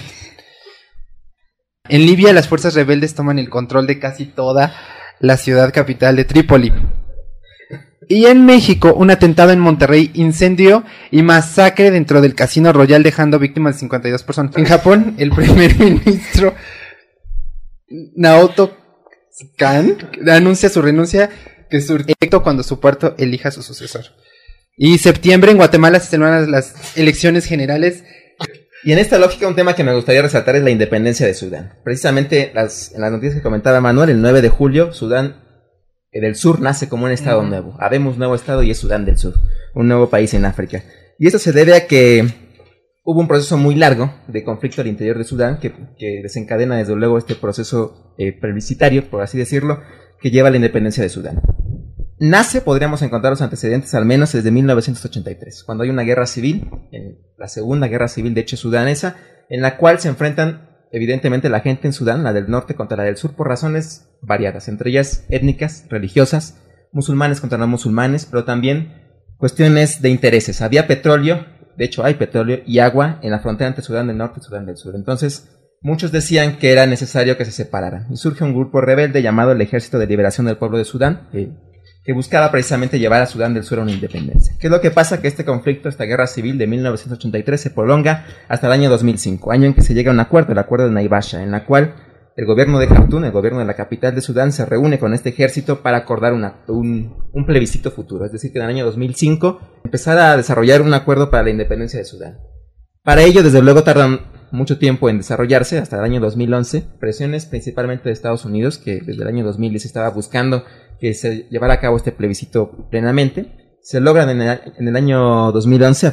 En Libia, las fuerzas rebeldes toman el control de casi toda la ciudad capital de Trípoli. Y en México, un atentado en Monterrey, incendio y masacre dentro del Casino Royal, dejando víctimas de 52 personas. En Japón, el primer ministro Naoto Kan anuncia su renuncia, que es surgirá cuando su puerto elija a su sucesor. Y septiembre, en Guatemala se celebran las elecciones generales. Y en esta lógica, un tema que me gustaría resaltar es la independencia de Sudán. Precisamente, en las noticias que comentaba Manuel, el 9 de julio, Sudán del Sur nace como un estado nuevo. Habemos nuevo estado y es Sudán del Sur, un nuevo país en África. Y esto se debe a que hubo un proceso muy largo de conflicto al interior de Sudán que desencadena desde luego este proceso plebiscitario, por así decirlo, que lleva a la independencia de Sudán. Nace, podríamos encontrar los antecedentes al menos desde 1983, cuando hay una guerra civil, la segunda guerra civil de hecho sudanesa, en la cual se enfrentan evidentemente la gente en Sudán, la del norte contra la del sur, por razones variadas, entre ellas étnicas, religiosas, musulmanes contra no musulmanes, pero también cuestiones de intereses. Había petróleo, de hecho hay petróleo y agua en la frontera entre Sudán del Norte y Sudán del Sur. Entonces, muchos decían que era necesario que se separaran. Y surge un grupo rebelde llamado el Ejército de Liberación del Pueblo de Sudán, que buscaba precisamente llevar a Sudán del Sur a una independencia. ¿Qué es lo que pasa? Que este conflicto, esta guerra civil de 1983 se prolonga hasta el año 2005, año en que se llega a un acuerdo, el acuerdo de Naivasha, en la cual el gobierno de Jartum, el gobierno de la capital de Sudán, se reúne con este ejército para acordar un plebiscito futuro. Es decir, que en el año 2005 empezar a desarrollar un acuerdo para la independencia de Sudán. Para ello, desde luego, tardan mucho tiempo en desarrollarse, hasta el año 2011, presiones principalmente de Estados Unidos, que desde el año 2010 estaba buscando que se llevara a cabo este plebiscito plenamente. Se logran en el año 2011,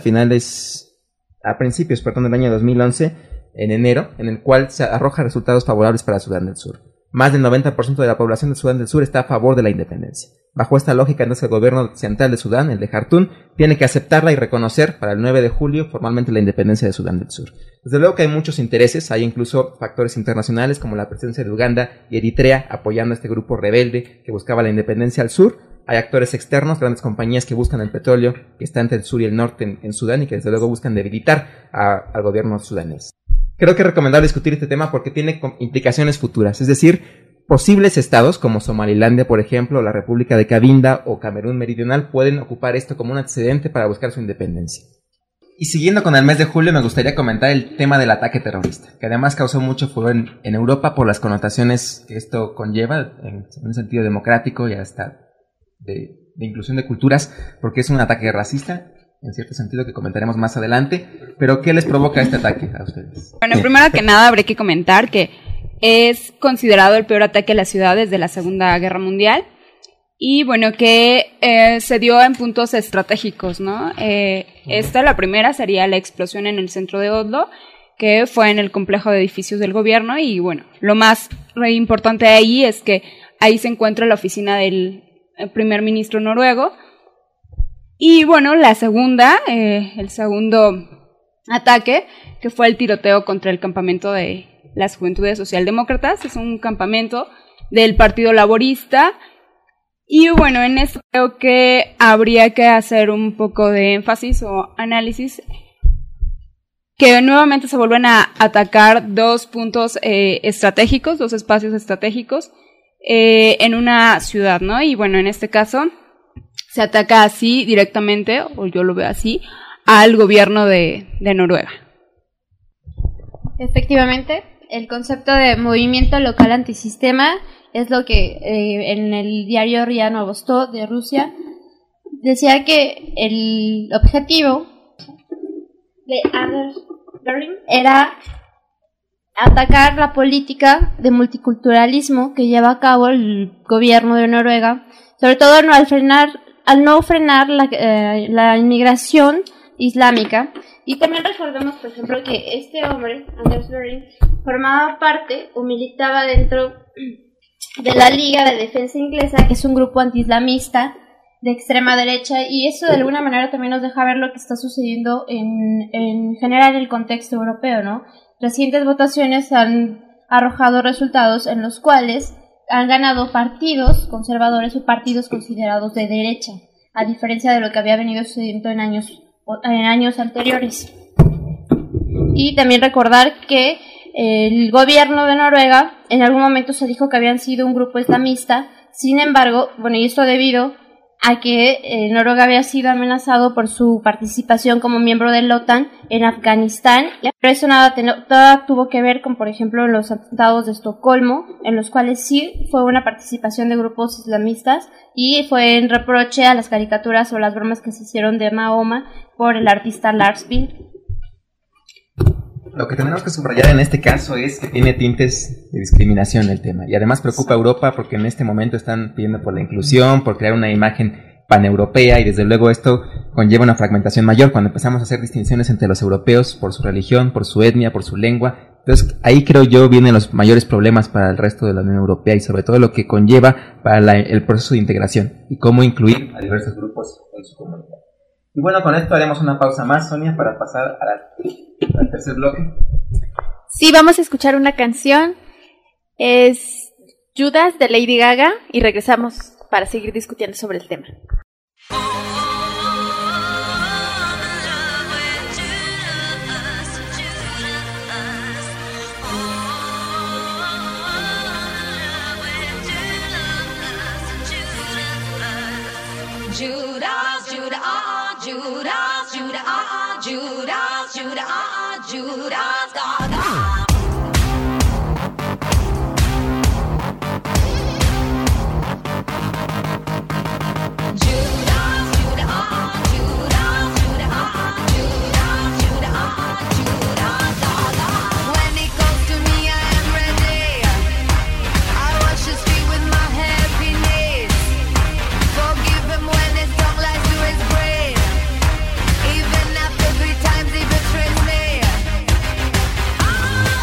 a principios del año 2011, en enero, en el cual se arroja resultados favorables para Sudán del Sur. Más del 90% de la población de Sudán del Sur está a favor de la independencia. Bajo esta lógica, entonces, el gobierno central de Sudán, el de Jartum, tiene que aceptarla y reconocer para el 9 de julio formalmente la independencia de Sudán del Sur. Desde luego que hay muchos intereses, hay incluso factores internacionales como la presencia de Uganda y Eritrea apoyando a este grupo rebelde que buscaba la independencia al sur. Hay actores externos, grandes compañías que buscan el petróleo que está entre el sur y el norte en Sudán y que desde luego buscan debilitar al gobierno sudanés. Creo que es recomendable discutir este tema porque tiene implicaciones futuras, es decir, posibles estados como Somalilandia, por ejemplo, la República de Cabinda o Camerún Meridional pueden ocupar esto como un antecedente para buscar su independencia. Y siguiendo con el mes de julio, me gustaría comentar el tema del ataque terrorista, que además causó mucho furor en Europa por las connotaciones que esto conlleva en un sentido democrático y hasta de inclusión de culturas, porque es un ataque racista, en cierto sentido, que comentaremos más adelante. Pero, ¿qué les provoca este ataque a ustedes? Bueno, primero que nada, habría que comentar que es considerado el peor ataque a la ciudad desde la Segunda Guerra Mundial. Y bueno, que se dio en puntos estratégicos, ¿no? La primera sería la explosión en el centro de Oslo, que fue en el complejo de edificios del gobierno. Y bueno, lo más importante ahí es que ahí se encuentra la oficina del primer ministro noruego. Y bueno, la segunda, el segundo ataque, que fue el tiroteo contra el campamento de las Juventudes Socialdemócratas. Es un campamento del Partido Laborista. Y bueno, en esto creo que habría que hacer un poco de énfasis o análisis que nuevamente se vuelven a atacar dos puntos estratégicos, dos espacios estratégicos en una ciudad, ¿no? Y bueno, en este caso se ataca así directamente, o yo lo veo así, al gobierno de Noruega. Efectivamente, el concepto de movimiento local antisistema es lo que en el diario RIA Novosti de Rusia decía que el objetivo de Anders Behring era atacar la política de multiculturalismo que lleva a cabo el gobierno de Noruega, sobre todo al no frenar la inmigración islámica. Y también recordemos, por ejemplo, que este hombre, Anders Behring, formaba parte o militaba dentro de la Liga de Defensa Inglesa, que es un grupo antiislamista de extrema derecha, y eso de alguna manera también nos deja ver lo que está sucediendo en general en el contexto europeo, ¿no? Recientes votaciones han arrojado resultados en los cuales han ganado partidos conservadores o partidos considerados de derecha, a diferencia de lo que había venido sucediendo en años anteriores. Y también recordar que el gobierno de Noruega en algún momento se dijo que habían sido un grupo islamista. Sin embargo, bueno, y esto debido a que Noruega había sido amenazado por su participación como miembro de la OTAN en Afganistán, pero eso nada tuvo que ver con, por ejemplo, los atentados de Estocolmo, en los cuales sí fue una participación de grupos islamistas, y fue en reproche a las caricaturas o las bromas que se hicieron de Mahoma por el artista Lars Vilks. Lo que tenemos que subrayar en este caso es que tiene tintes de discriminación el tema, y además preocupa a Europa porque en este momento están pidiendo por la inclusión, por crear una imagen paneuropea, y desde luego esto conlleva una fragmentación mayor cuando empezamos a hacer distinciones entre los europeos por su religión, por su etnia, por su lengua. Entonces ahí creo yo vienen los mayores problemas para el resto de la Unión Europea, y sobre todo lo que conlleva para el proceso de integración y cómo incluir a diversos grupos en su comunidad. Y bueno, con esto haremos una pausa más, Sonia, para pasar al tercer bloque. Sí, vamos a escuchar una canción. Es Judas de Lady Gaga y regresamos para seguir discutiendo sobre el tema. Judas, Judas, Judas, Judas, Judas, Judas, Judas, Gaga. Even after 3 times he betrays me.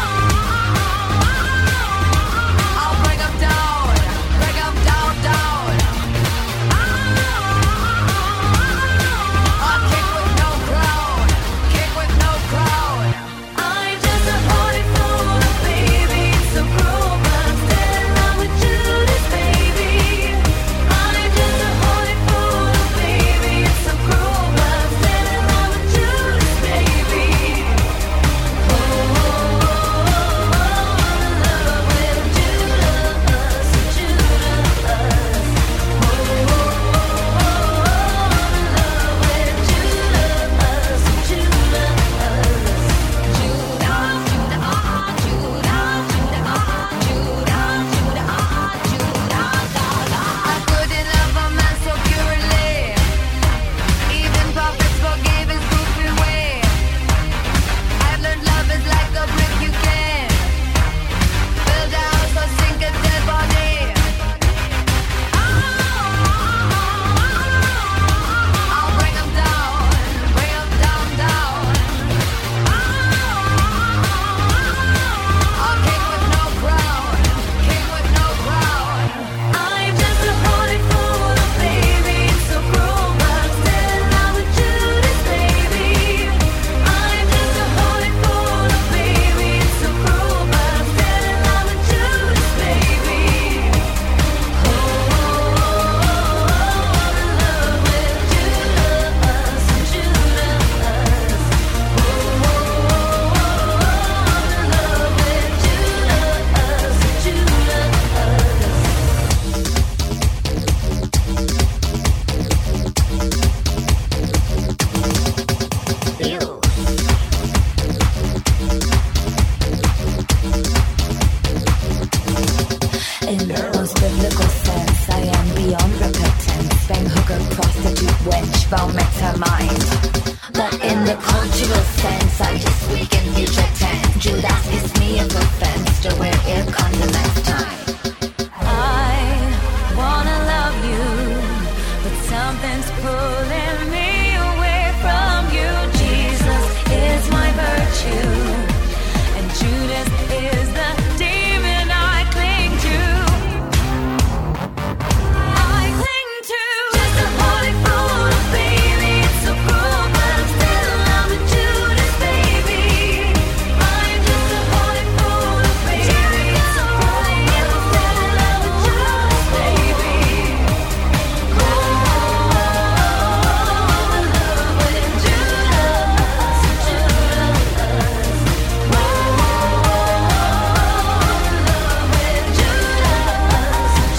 wench vomit her mind. But in the cultural sense, I just weaken future tense. Judas is me of offense to wear ear condom next time. I wanna love you, but something's pulling me away from you. Jesus is my virtue, and Judas is the demon I cling to. I cling to just a holy fool, baby. It's so cruel, but I'm still in love with Judas, baby. I'm just a holy fool, baby. It's so cruel, but I'm still in love with Judas, baby. Oh, in love with Judas, Judas. Oh, in love with Judas,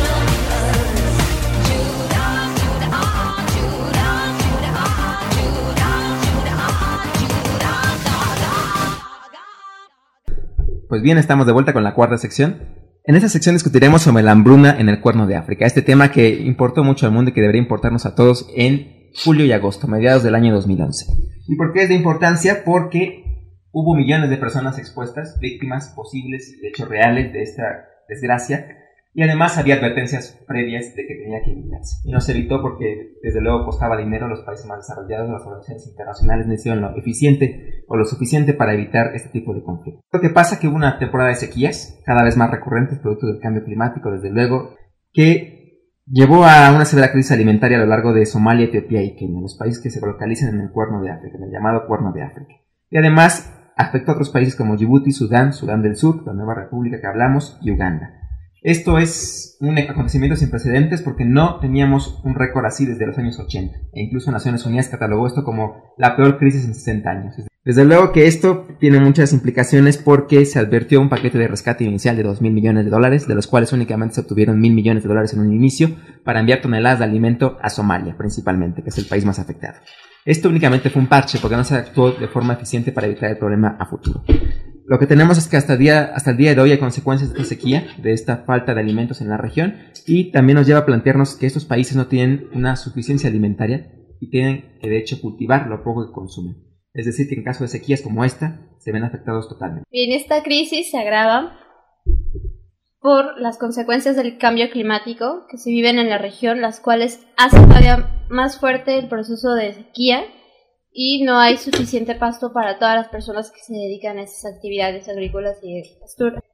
Pues bien, estamos de vuelta con la cuarta sección. En esta sección discutiremos sobre la hambruna en el Cuerno de África, este tema que importó mucho al mundo y que debería importarnos a todos en julio y agosto, mediados del año 2011. ¿Y por qué es de importancia? Porque hubo millones de personas expuestas, víctimas posibles de hechos reales de esta desgracia, y además había advertencias previas de que tenía que evitarse. Y no se evitó porque, desde luego, costaba dinero. Los países más desarrollados, las organizaciones internacionales no hicieron lo eficiente o lo suficiente para evitar este tipo de conflictos. Lo que pasa es que hubo una temporada de sequías, cada vez más recurrentes, producto del cambio climático, desde luego, que llevó a una severa crisis alimentaria a lo largo de Somalia, Etiopía y Kenia, los países que se localizan en el Cuerno de África, en el llamado Cuerno de África. Y además afectó a otros países como Djibouti, Sudán, Sudán del Sur, la nueva república que hablamos, y Uganda. Esto es un acontecimiento sin precedentes porque no teníamos un récord así desde los años 80. E incluso Naciones Unidas catalogó esto como la peor crisis en 60 años. Desde luego que esto tiene muchas implicaciones porque se advirtió un paquete de rescate inicial de $2,000 millones, de los cuales únicamente se obtuvieron $1,000 millones en un inicio para enviar toneladas de alimento a Somalia, principalmente, que es el país más afectado. Esto únicamente fue un parche porque no se actuó de forma eficiente para evitar el problema a futuro. Lo que tenemos es que hasta el día de hoy hay consecuencias de esta sequía, de esta falta de alimentos en la región, y también nos lleva a plantearnos que estos países no tienen una suficiencia alimentaria y tienen que de hecho cultivar lo poco que consumen. Es decir, que en caso de sequías como esta, se ven afectados totalmente. Bien, esta crisis se agrava por las consecuencias del cambio climático que se viven en la región, las cuales hacen todavía más fuerte el proceso de sequía, y no hay suficiente pasto para todas las personas que se dedican a esas actividades agrícolas y de pastura.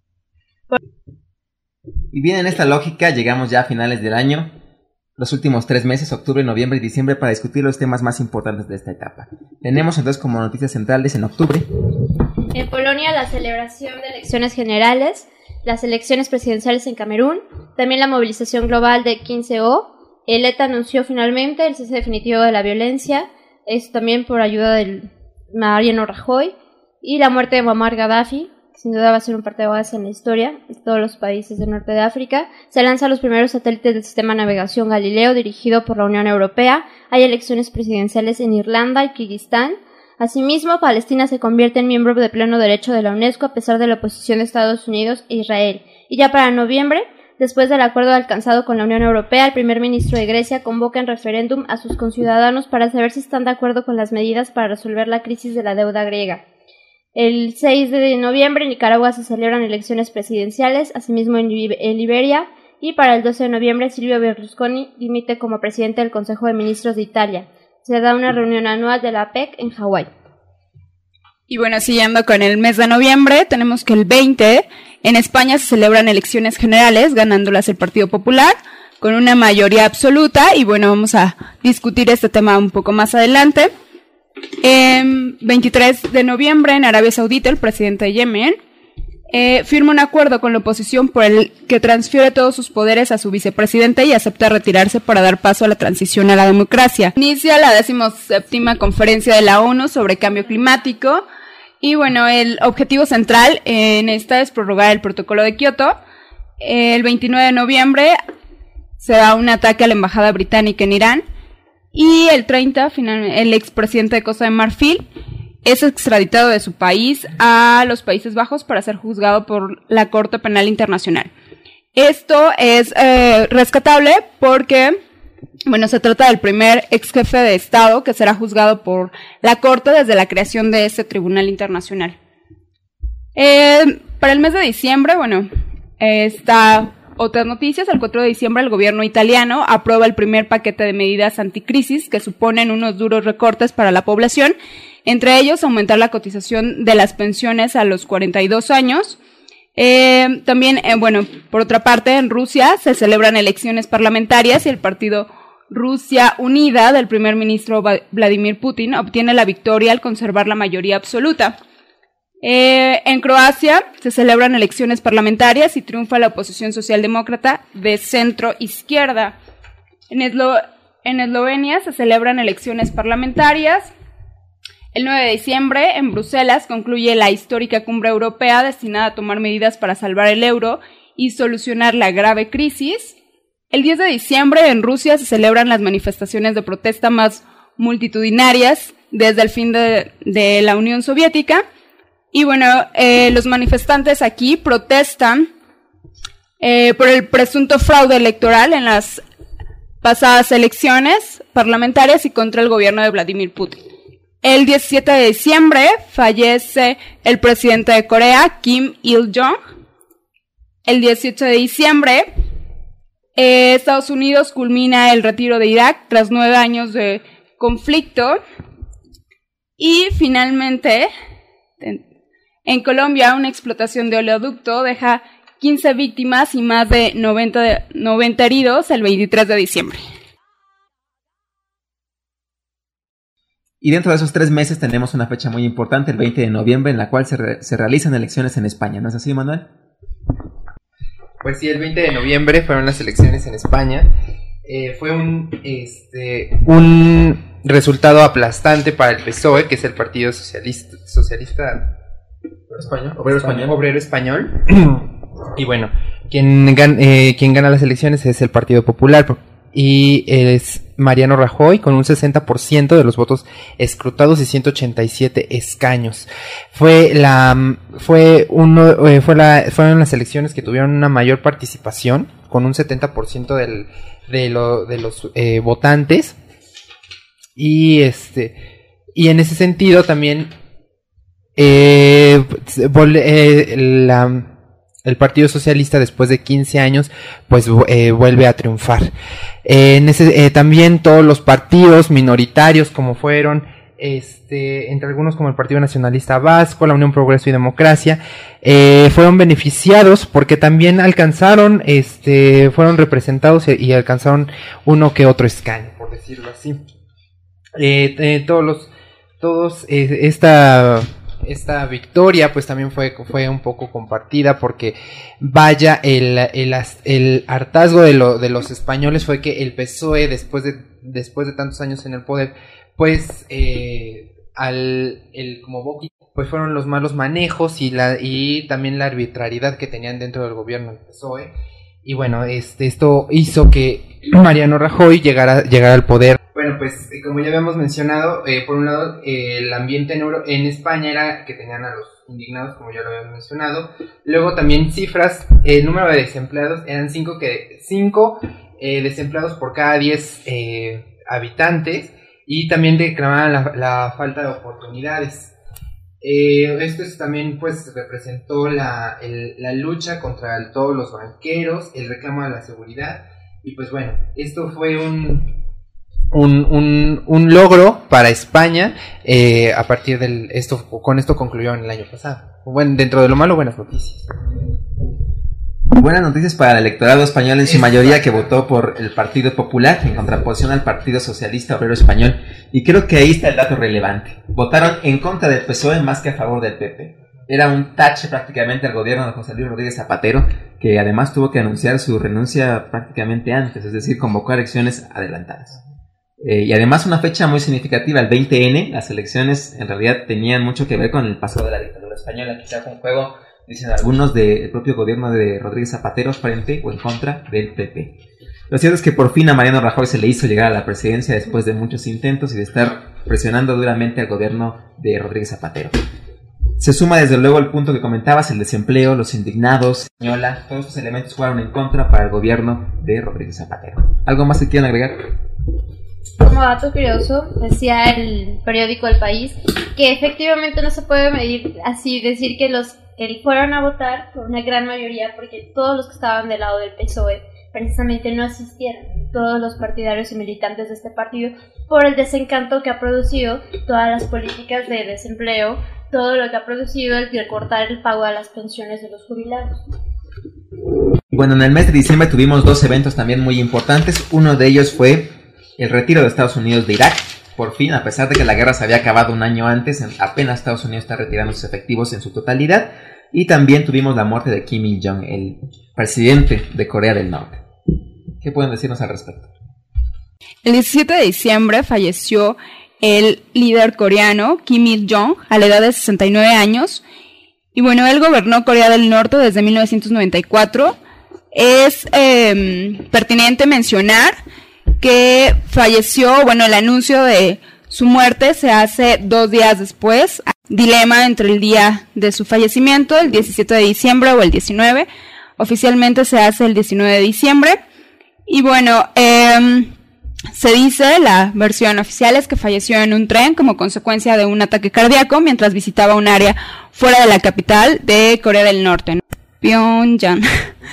Y bien, en esta lógica llegamos ya a finales del año, los últimos 3 meses, octubre, noviembre y diciembre, para discutir los temas más importantes de esta etapa. Tenemos entonces como noticias centrales en octubre: en Polonia, la celebración de elecciones generales, las elecciones presidenciales en Camerún, también la movilización global de 15O. El ETA anunció finalmente el cese definitivo de la violencia, esto también por ayuda del Mariano Rajoy, y la muerte de Muammar Gaddafi, que sin duda va a ser un parteaguas en la historia de todos los países del norte de África. Se lanzan los primeros satélites del sistema de navegación Galileo dirigido por la Unión Europea. Hay elecciones presidenciales en Irlanda y Kirguistán. Asimismo, Palestina se convierte en miembro de pleno derecho de la UNESCO a pesar de la oposición de Estados Unidos e Israel. Y ya para noviembre, después del acuerdo alcanzado con la Unión Europea, el primer ministro de Grecia convoca en referéndum a sus conciudadanos para saber si están de acuerdo con las medidas para resolver la crisis de la deuda griega. El 6 de noviembre en Nicaragua se celebran elecciones presidenciales, asimismo en Liberia, y para el 12 de noviembre Silvio Berlusconi dimite como presidente del Consejo de Ministros de Italia. Se da una reunión anual de la APEC en Hawái. Y bueno, siguiendo con el mes de noviembre, tenemos que el 20 en España se celebran elecciones generales, ganándolas el Partido Popular con una mayoría absoluta, y bueno, vamos a discutir este tema un poco más adelante. 23 de noviembre en Arabia Saudita, el presidente de Yemen firma un acuerdo con la oposición por el que transfiere todos sus poderes a su vicepresidente y acepta retirarse para dar paso a la transición a la democracia. Inicia la 17ª conferencia de la ONU sobre cambio climático, y bueno, el objetivo central en esta es prorrogar el protocolo de Kioto. El 29 de noviembre se da un ataque a la embajada británica en Irán, y el 30, finalmente, el expresidente de Costa de Marfil es extraditado de su país a los Países Bajos para ser juzgado por la Corte Penal Internacional. Esto es rescatable porque Bueno, se trata del primer ex jefe de Estado que será juzgado por la Corte desde la creación de este tribunal internacional. Para el mes de diciembre, bueno, está otras noticias. El 4 de diciembre el gobierno italiano aprueba el primer paquete de medidas anticrisis que suponen unos duros recortes para la población, entre ellos aumentar la cotización de las pensiones a los 42 años. También, bueno, por otra parte, en Rusia se celebran elecciones parlamentarias y el partido Rusia Unida del primer ministro Vladimir Putin obtiene la victoria al conservar la mayoría absoluta. En Croacia se celebran elecciones parlamentarias y triunfa la oposición socialdemócrata de centro izquierda. En Eslovenia se celebran elecciones parlamentarias. El 9 de diciembre, en Bruselas, concluye la histórica cumbre europea destinada a tomar medidas para salvar el euro y solucionar la grave crisis. El 10 de diciembre, en Rusia, se celebran las manifestaciones de protesta más multitudinarias desde el fin de la Unión Soviética. Y bueno, los manifestantes aquí protestan por el presunto fraude electoral en las pasadas elecciones parlamentarias y contra el gobierno de Vladimir Putin. El 17 de diciembre fallece el presidente de Corea, Kim Il-jong. El 18 de diciembre, Estados Unidos culmina el retiro de Irak tras 9 años de conflicto. Y finalmente, en Colombia, una explotación de oleoducto deja 15 víctimas y más de 90 heridos el 23 de diciembre. Y dentro de esos 3 meses tenemos una fecha muy importante, el 20 de noviembre, en la cual se realizan elecciones en España. ¿No es así, Manuel? Pues sí, el 20 de noviembre fueron las elecciones en España. Fue un resultado aplastante para el PSOE, que es el Partido Socialista Obrero Español. Y bueno, quien gana las elecciones es el Partido Popular. Y es Mariano Rajoy con un 60% de los votos escrutados y 187 escaños. Fueron las elecciones que tuvieron una mayor participación, con un 70% de los votantes. Y en ese sentido también el Partido Socialista, después de 15 años, pues vuelve a triunfar. También todos los partidos minoritarios, como fueron, entre algunos como el Partido Nacionalista Vasco, la Unión Progreso y Democracia, fueron beneficiados porque también alcanzaron, fueron representados y alcanzaron uno que otro escaño, por decirlo así. Esta victoria pues también fue un poco compartida, porque vaya el hartazgo de los españoles fue que el PSOE, después de tantos años en el poder, pues como Boqui, pues fueron los malos manejos y también la arbitrariedad que tenían dentro del gobierno del PSOE. Y bueno, esto hizo que Mariano Rajoy llegara al poder. Bueno, pues como ya habíamos mencionado, por un lado el ambiente en España era que tenían a los indignados, como ya lo habíamos mencionado. Luego también cifras, el número de desempleados eran 5 desempleados por cada 10 habitantes, y también reclamaban la falta de oportunidades. Esto también pues representó la lucha contra todos los banqueros, el reclamo de la seguridad. Y pues bueno, esto fue un logro para España. A partir con esto concluyó en el año pasado. Bueno, dentro de lo malo, buenas noticias. Buenas noticias para el electorado español en su mayoría, que votó por el Partido Popular en contraposición al Partido Socialista Obrero Español. Y creo que ahí está el dato relevante. Votaron en contra del PSOE más que a favor del PP. Era un tache prácticamente al gobierno de José Luis Rodríguez Zapatero, que además tuvo que anunciar su renuncia prácticamente antes, es decir, convocó a elecciones adelantadas. Y además una fecha muy significativa, el 20N. Las elecciones en realidad tenían mucho que ver con el pasado de la dictadura española. Quizá fue un juego, dicen algunos, del propio gobierno de Rodríguez Zapatero frente o en contra del PP. Lo cierto es que por fin a Mariano Rajoy se le hizo llegar a la presidencia después de muchos intentos y de estar presionando duramente al gobierno de Rodríguez Zapatero. Se suma desde luego el punto que comentabas, el desempleo, los indignados, española, todos estos elementos jugaron en contra para el gobierno de Rodríguez Zapatero. ¿Algo más que quieran agregar? Como dato curioso, decía el periódico El País que efectivamente no se puede medir así, decir que los que fueron a votar por una gran mayoría, porque todos los que estaban del lado del PSOE precisamente no asistieron, todos los partidarios y militantes de este partido, por el desencanto que ha producido todas las políticas de desempleo, todo lo que ha producido el recortar el pago a las pensiones de los jubilados. Bueno, en el mes de diciembre tuvimos 2 eventos también muy importantes. Uno de ellos fue el retiro de Estados Unidos de Irak. Por fin, a pesar de que la guerra se había acabado un año antes, apenas Estados Unidos está retirando sus efectivos en su totalidad. Y también tuvimos la muerte de Kim Il-jong, el presidente de Corea del Norte. ¿Qué pueden decirnos al respecto? El 17 de diciembre falleció el líder coreano Kim Il-jong a la edad de 69 años. Y bueno, él gobernó Corea del Norte desde 1994. Es pertinente mencionar que falleció, bueno, el anuncio de su muerte se hace 2 días después. Dilema entre el día de su fallecimiento, el 17 de diciembre o el 19. Oficialmente se hace el 19 de diciembre. Y bueno, se dice, la versión oficial es que falleció en un tren como consecuencia de un ataque cardíaco mientras visitaba un área fuera de la capital de Corea del Norte, ¿no? Pyongyang.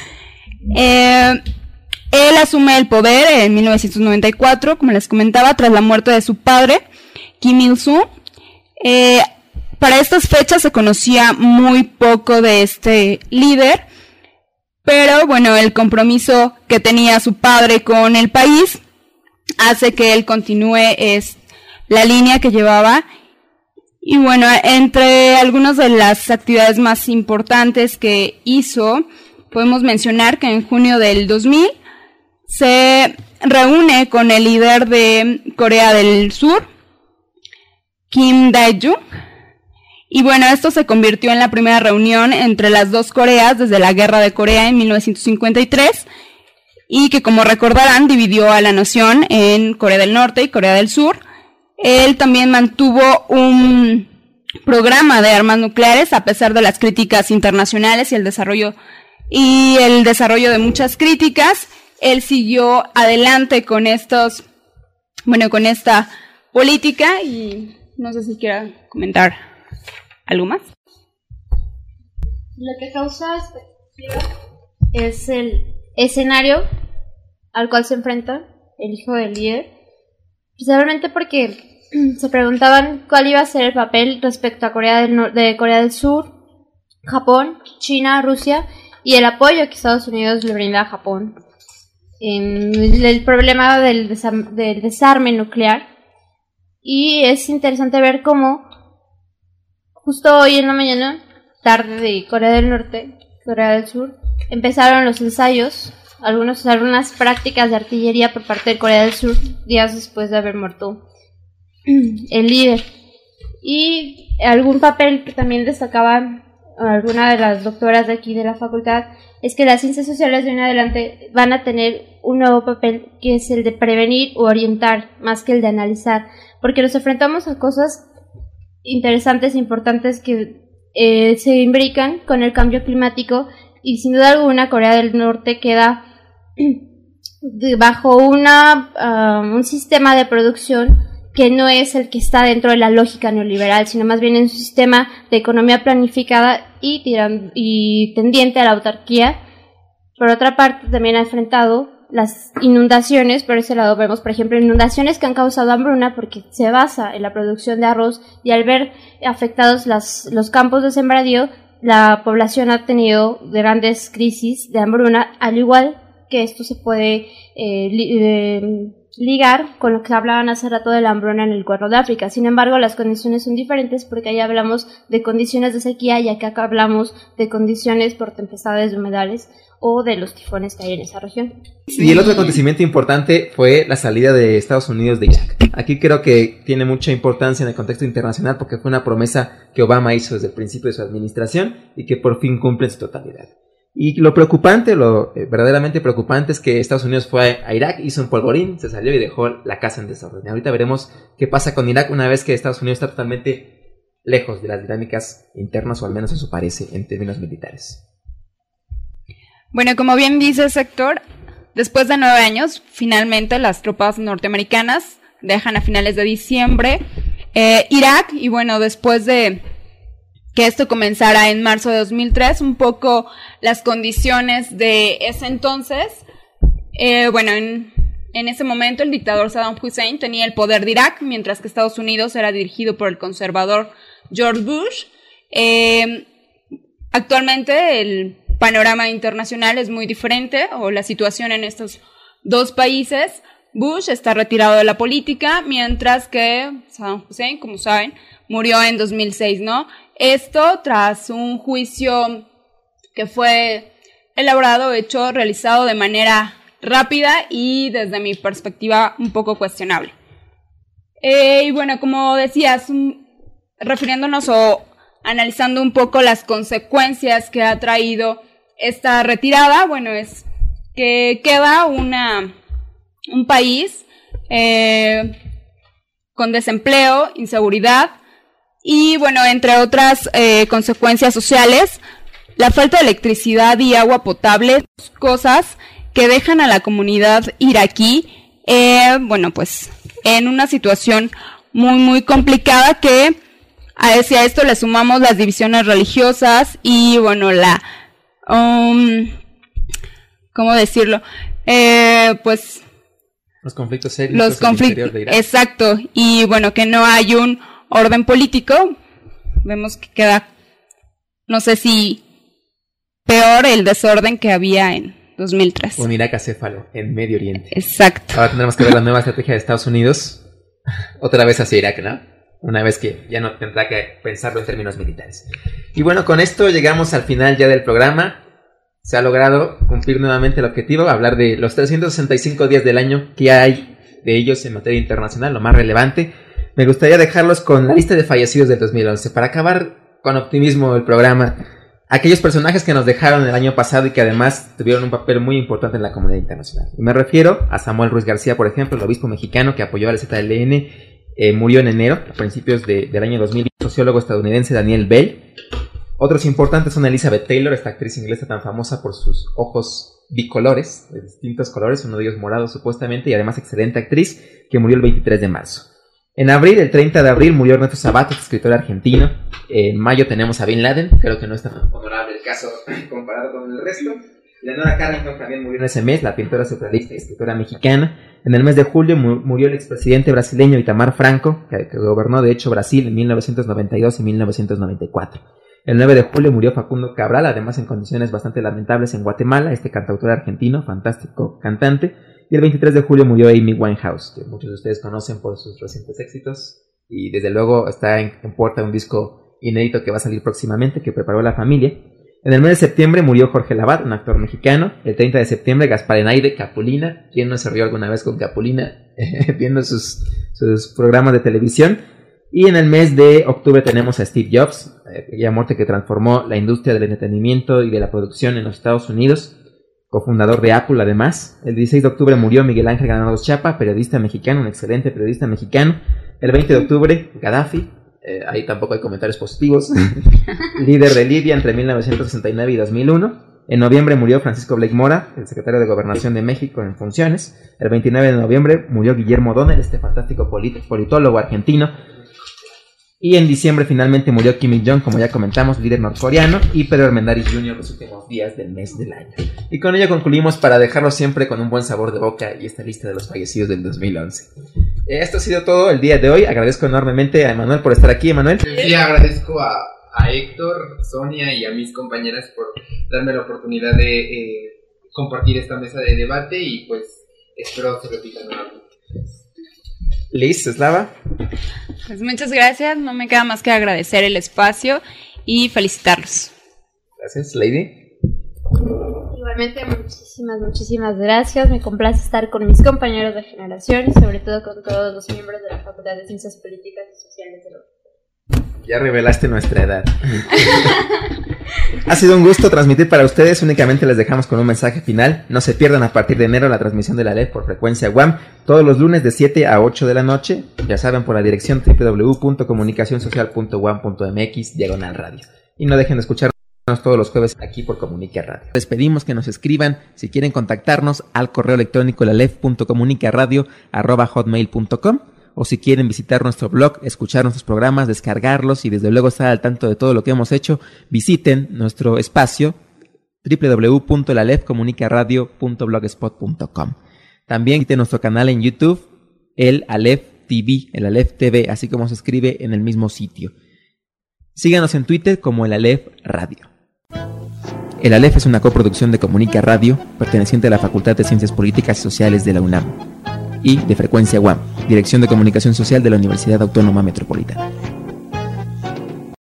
Él asume el poder en 1994, como les comentaba, tras la muerte de su padre, Kim Il-sung. Para estas fechas se conocía muy poco de este líder, pero bueno, el compromiso que tenía su padre con el país hace que él continúe la línea que llevaba. Y bueno, entre algunas de las actividades más importantes que hizo, podemos mencionar que en junio del 2000 se reúne con el líder de Corea del Sur, Kim Dae-jung. Y bueno, esto se convirtió en la primera reunión entre las dos Coreas desde la Guerra de Corea en 1953, y que, como recordarán, dividió a la nación en Corea del Norte y Corea del Sur. Él también mantuvo un programa de armas nucleares a pesar de las críticas internacionales y el desarrollo de muchas críticas. Él siguió adelante con esta política, y no sé si quiera comentar algo más. Lo que causa expectativa es el escenario al cual se enfrenta el hijo del líder, principalmente porque se preguntaban cuál iba a ser el papel respecto a Corea del Sur, Japón, China, Rusia, y el apoyo que Estados Unidos le brinda a Japón en el problema del desarme nuclear. Y es interesante ver cómo justo hoy en la mañana, tarde de Corea del Norte, Corea del Sur, empezaron los ensayos, algunas prácticas de artillería por parte de Corea del Sur, días después de haber muerto el líder. Y algún papel que también destacaba alguna de las doctoras de aquí de la facultad es que las ciencias sociales de en adelante van a tener un nuevo papel, que es el de prevenir o orientar más que el de analizar, porque nos enfrentamos a cosas interesantes e importantes que se imbrican con el cambio climático, y sin duda alguna Corea del Norte queda bajo un sistema de producción que no es el que está dentro de la lógica neoliberal, sino más bien en un sistema de economía planificada y tendiente a la autarquía. Por otra parte, también ha enfrentado las inundaciones. Por ese lado vemos, por ejemplo, inundaciones que han causado hambruna porque se basa en la producción de arroz, y al ver afectados los campos de sembradío, la población ha tenido grandes crisis de hambruna, al igual que esto se puede ligar con lo que hablaban hace rato de la hambruna en el Cuerno de África. Sin embargo, las condiciones son diferentes porque ahí hablamos de condiciones de sequía y acá hablamos de condiciones por tempestades de humedales o de los tifones que hay en esa región. Y el otro acontecimiento importante fue la salida de Estados Unidos de Irak. Aquí creo que tiene mucha importancia en el contexto internacional porque fue una promesa que Obama hizo desde el principio de su administración y que por fin cumple en su totalidad. Y lo preocupante, lo verdaderamente preocupante, es que Estados Unidos fue a Irak, hizo un polvorín, se salió y dejó la casa en desorden. Y ahorita veremos qué pasa con Irak una vez que Estados Unidos está totalmente lejos de las dinámicas internas, o al menos eso parece en términos militares. Bueno, como bien dice Héctor, después de 9 años, finalmente las tropas norteamericanas dejan a finales de diciembre Irak, y bueno, después de que esto comenzara en marzo de 2003, un poco las condiciones de ese entonces, bueno, en ese momento el dictador Saddam Hussein tenía el poder de Irak, mientras que Estados Unidos era dirigido por el conservador George Bush. Actualmente el panorama internacional es muy diferente, o la situación en estos dos países. Bush está retirado de la política, mientras que Saddam Hussein, como saben, murió en 2006, ¿no? Esto tras un juicio que fue elaborado, realizado de manera rápida y desde mi perspectiva un poco cuestionable. Y bueno, como decías, refiriéndonos o analizando un poco las consecuencias que ha traído esta retirada, bueno, es que queda un país con desempleo, inseguridad y, bueno, entre otras consecuencias sociales, la falta de electricidad y agua potable, cosas que dejan a la comunidad iraquí, bueno, pues en una situación muy, muy complicada, que hacia esto le sumamos las divisiones religiosas y, bueno, ¿cómo decirlo? Pues los conflictos serios en el interior de Irak. Exacto, y bueno, que no hay un orden político. Vemos que queda, no sé si peor el desorden que había en 2003. Un Irak acéfalo en Medio Oriente. Exacto. Ahora tendremos que ver la nueva estrategia de Estados Unidos otra vez hacia Irak, ¿no? Una vez que ya no tendrá que pensarlo en términos militares. Y bueno, con esto llegamos al final ya del programa. Se ha logrado cumplir nuevamente el objetivo, hablar de los 365 días del año, que hay de ellos en materia internacional, lo más relevante. Me gustaría dejarlos con la lista de fallecidos del 2011, para acabar con optimismo el programa. Aquellos personajes que nos dejaron el año pasado y que además tuvieron un papel muy importante en la comunidad internacional. Y me refiero a Samuel Ruiz García, por ejemplo, el obispo mexicano que apoyó al ZLN, murió en enero, a principios del año 2000, el sociólogo estadounidense Daniel Bell. Otros importantes son Elizabeth Taylor, esta actriz inglesa tan famosa por sus ojos bicolores, de distintos colores, uno de ellos morado supuestamente, y además excelente actriz, que murió el 23 de marzo. En abril, el 30 de abril, murió Ernesto Sabato, escritor argentino. En mayo tenemos a Bin Laden, creo que no es tan honorable el caso comparado con el resto. Leonora Carrington también murió en ese mes, la pintora surrealista y escritora mexicana. En el mes de julio murió el expresidente brasileño Itamar Franco, que gobernó de hecho Brasil en 1992 y 1994. El 9 de julio murió Facundo Cabral, además en condiciones bastante lamentables en Guatemala, este cantautor argentino, fantástico cantante. Y el 23 de julio murió Amy Winehouse, que muchos de ustedes conocen por sus recientes éxitos. Y desde luego está en puerta un disco inédito que va a salir próximamente, que preparó la familia. En el mes de septiembre murió Jorge Lavat, un actor mexicano. El 30 de septiembre Gaspar Enaide, Capulina. ¿Quién no se rió alguna vez con Capulina viendo sus programas de televisión? Y en el mes de octubre tenemos a Steve Jobs, aquella muerte que transformó la industria del entretenimiento y de la producción en los Estados Unidos, cofundador de Apple además. El 16 de octubre murió Miguel Ángel Granados Chapa, periodista mexicano, un excelente periodista mexicano. El 20 de octubre, Gaddafi, ahí tampoco hay comentarios positivos, líder de Libia entre 1969 y 2001. En noviembre murió Francisco Blake Mora, el secretario de Gobernación de México en funciones. El 29 de noviembre murió Guillermo O'Donnell, este fantástico politólogo argentino. Y en diciembre finalmente murió Kim Il-jong, como ya comentamos, líder norcoreano, y Pedro Armendáriz Jr. los últimos días del mes del año. Y con ello concluimos para dejarlo siempre con un buen sabor de boca y esta lista de los fallecidos del 2011. Esto ha sido todo el día de hoy. Agradezco enormemente a Emanuel por estar aquí. Emanuel. Sí, agradezco a Héctor, Sonia y a mis compañeras por darme la oportunidad de compartir esta mesa de debate y pues espero se repita nuevamente. Liz, Slava. Pues muchas gracias, no me queda más que agradecer el espacio y felicitarlos. Gracias, Lady. Igualmente, muchísimas gracias. Me complace estar con mis compañeros de generación y sobre todo con todos los miembros de la Facultad de Ciencias Políticas y Sociales de la Ya revelaste nuestra edad. Ha sido un gusto transmitir para ustedes. Únicamente les dejamos con un mensaje final. No se pierdan a partir de enero la transmisión de la LEF por frecuencia UAM, todos los lunes de 7 a 8 de la noche. Ya saben, por la dirección www.comunicacionsocial.uam.mx/radio. Y no dejen de escucharnos todos los jueves aquí por Comunica Radio. Les pedimos que nos escriban si quieren contactarnos al correo electrónico lalef.comunicaradio@hotmail.com, o si quieren visitar nuestro blog, escuchar nuestros programas, descargarlos y desde luego estar al tanto de todo lo que hemos hecho, visiten nuestro espacio www.lalefcomunicaradio.blogspot.com. También visiten nuestro canal en YouTube, el Aleph TV, el Aleph TV, así como se escribe en el mismo sitio. Síganos en Twitter como el Aleph Radio. El Aleph es una coproducción de Comunica Radio, perteneciente a la Facultad de Ciencias Políticas y Sociales de la UNAM, y de Frecuencia UAM, Dirección de Comunicación Social de la Universidad Autónoma Metropolitana.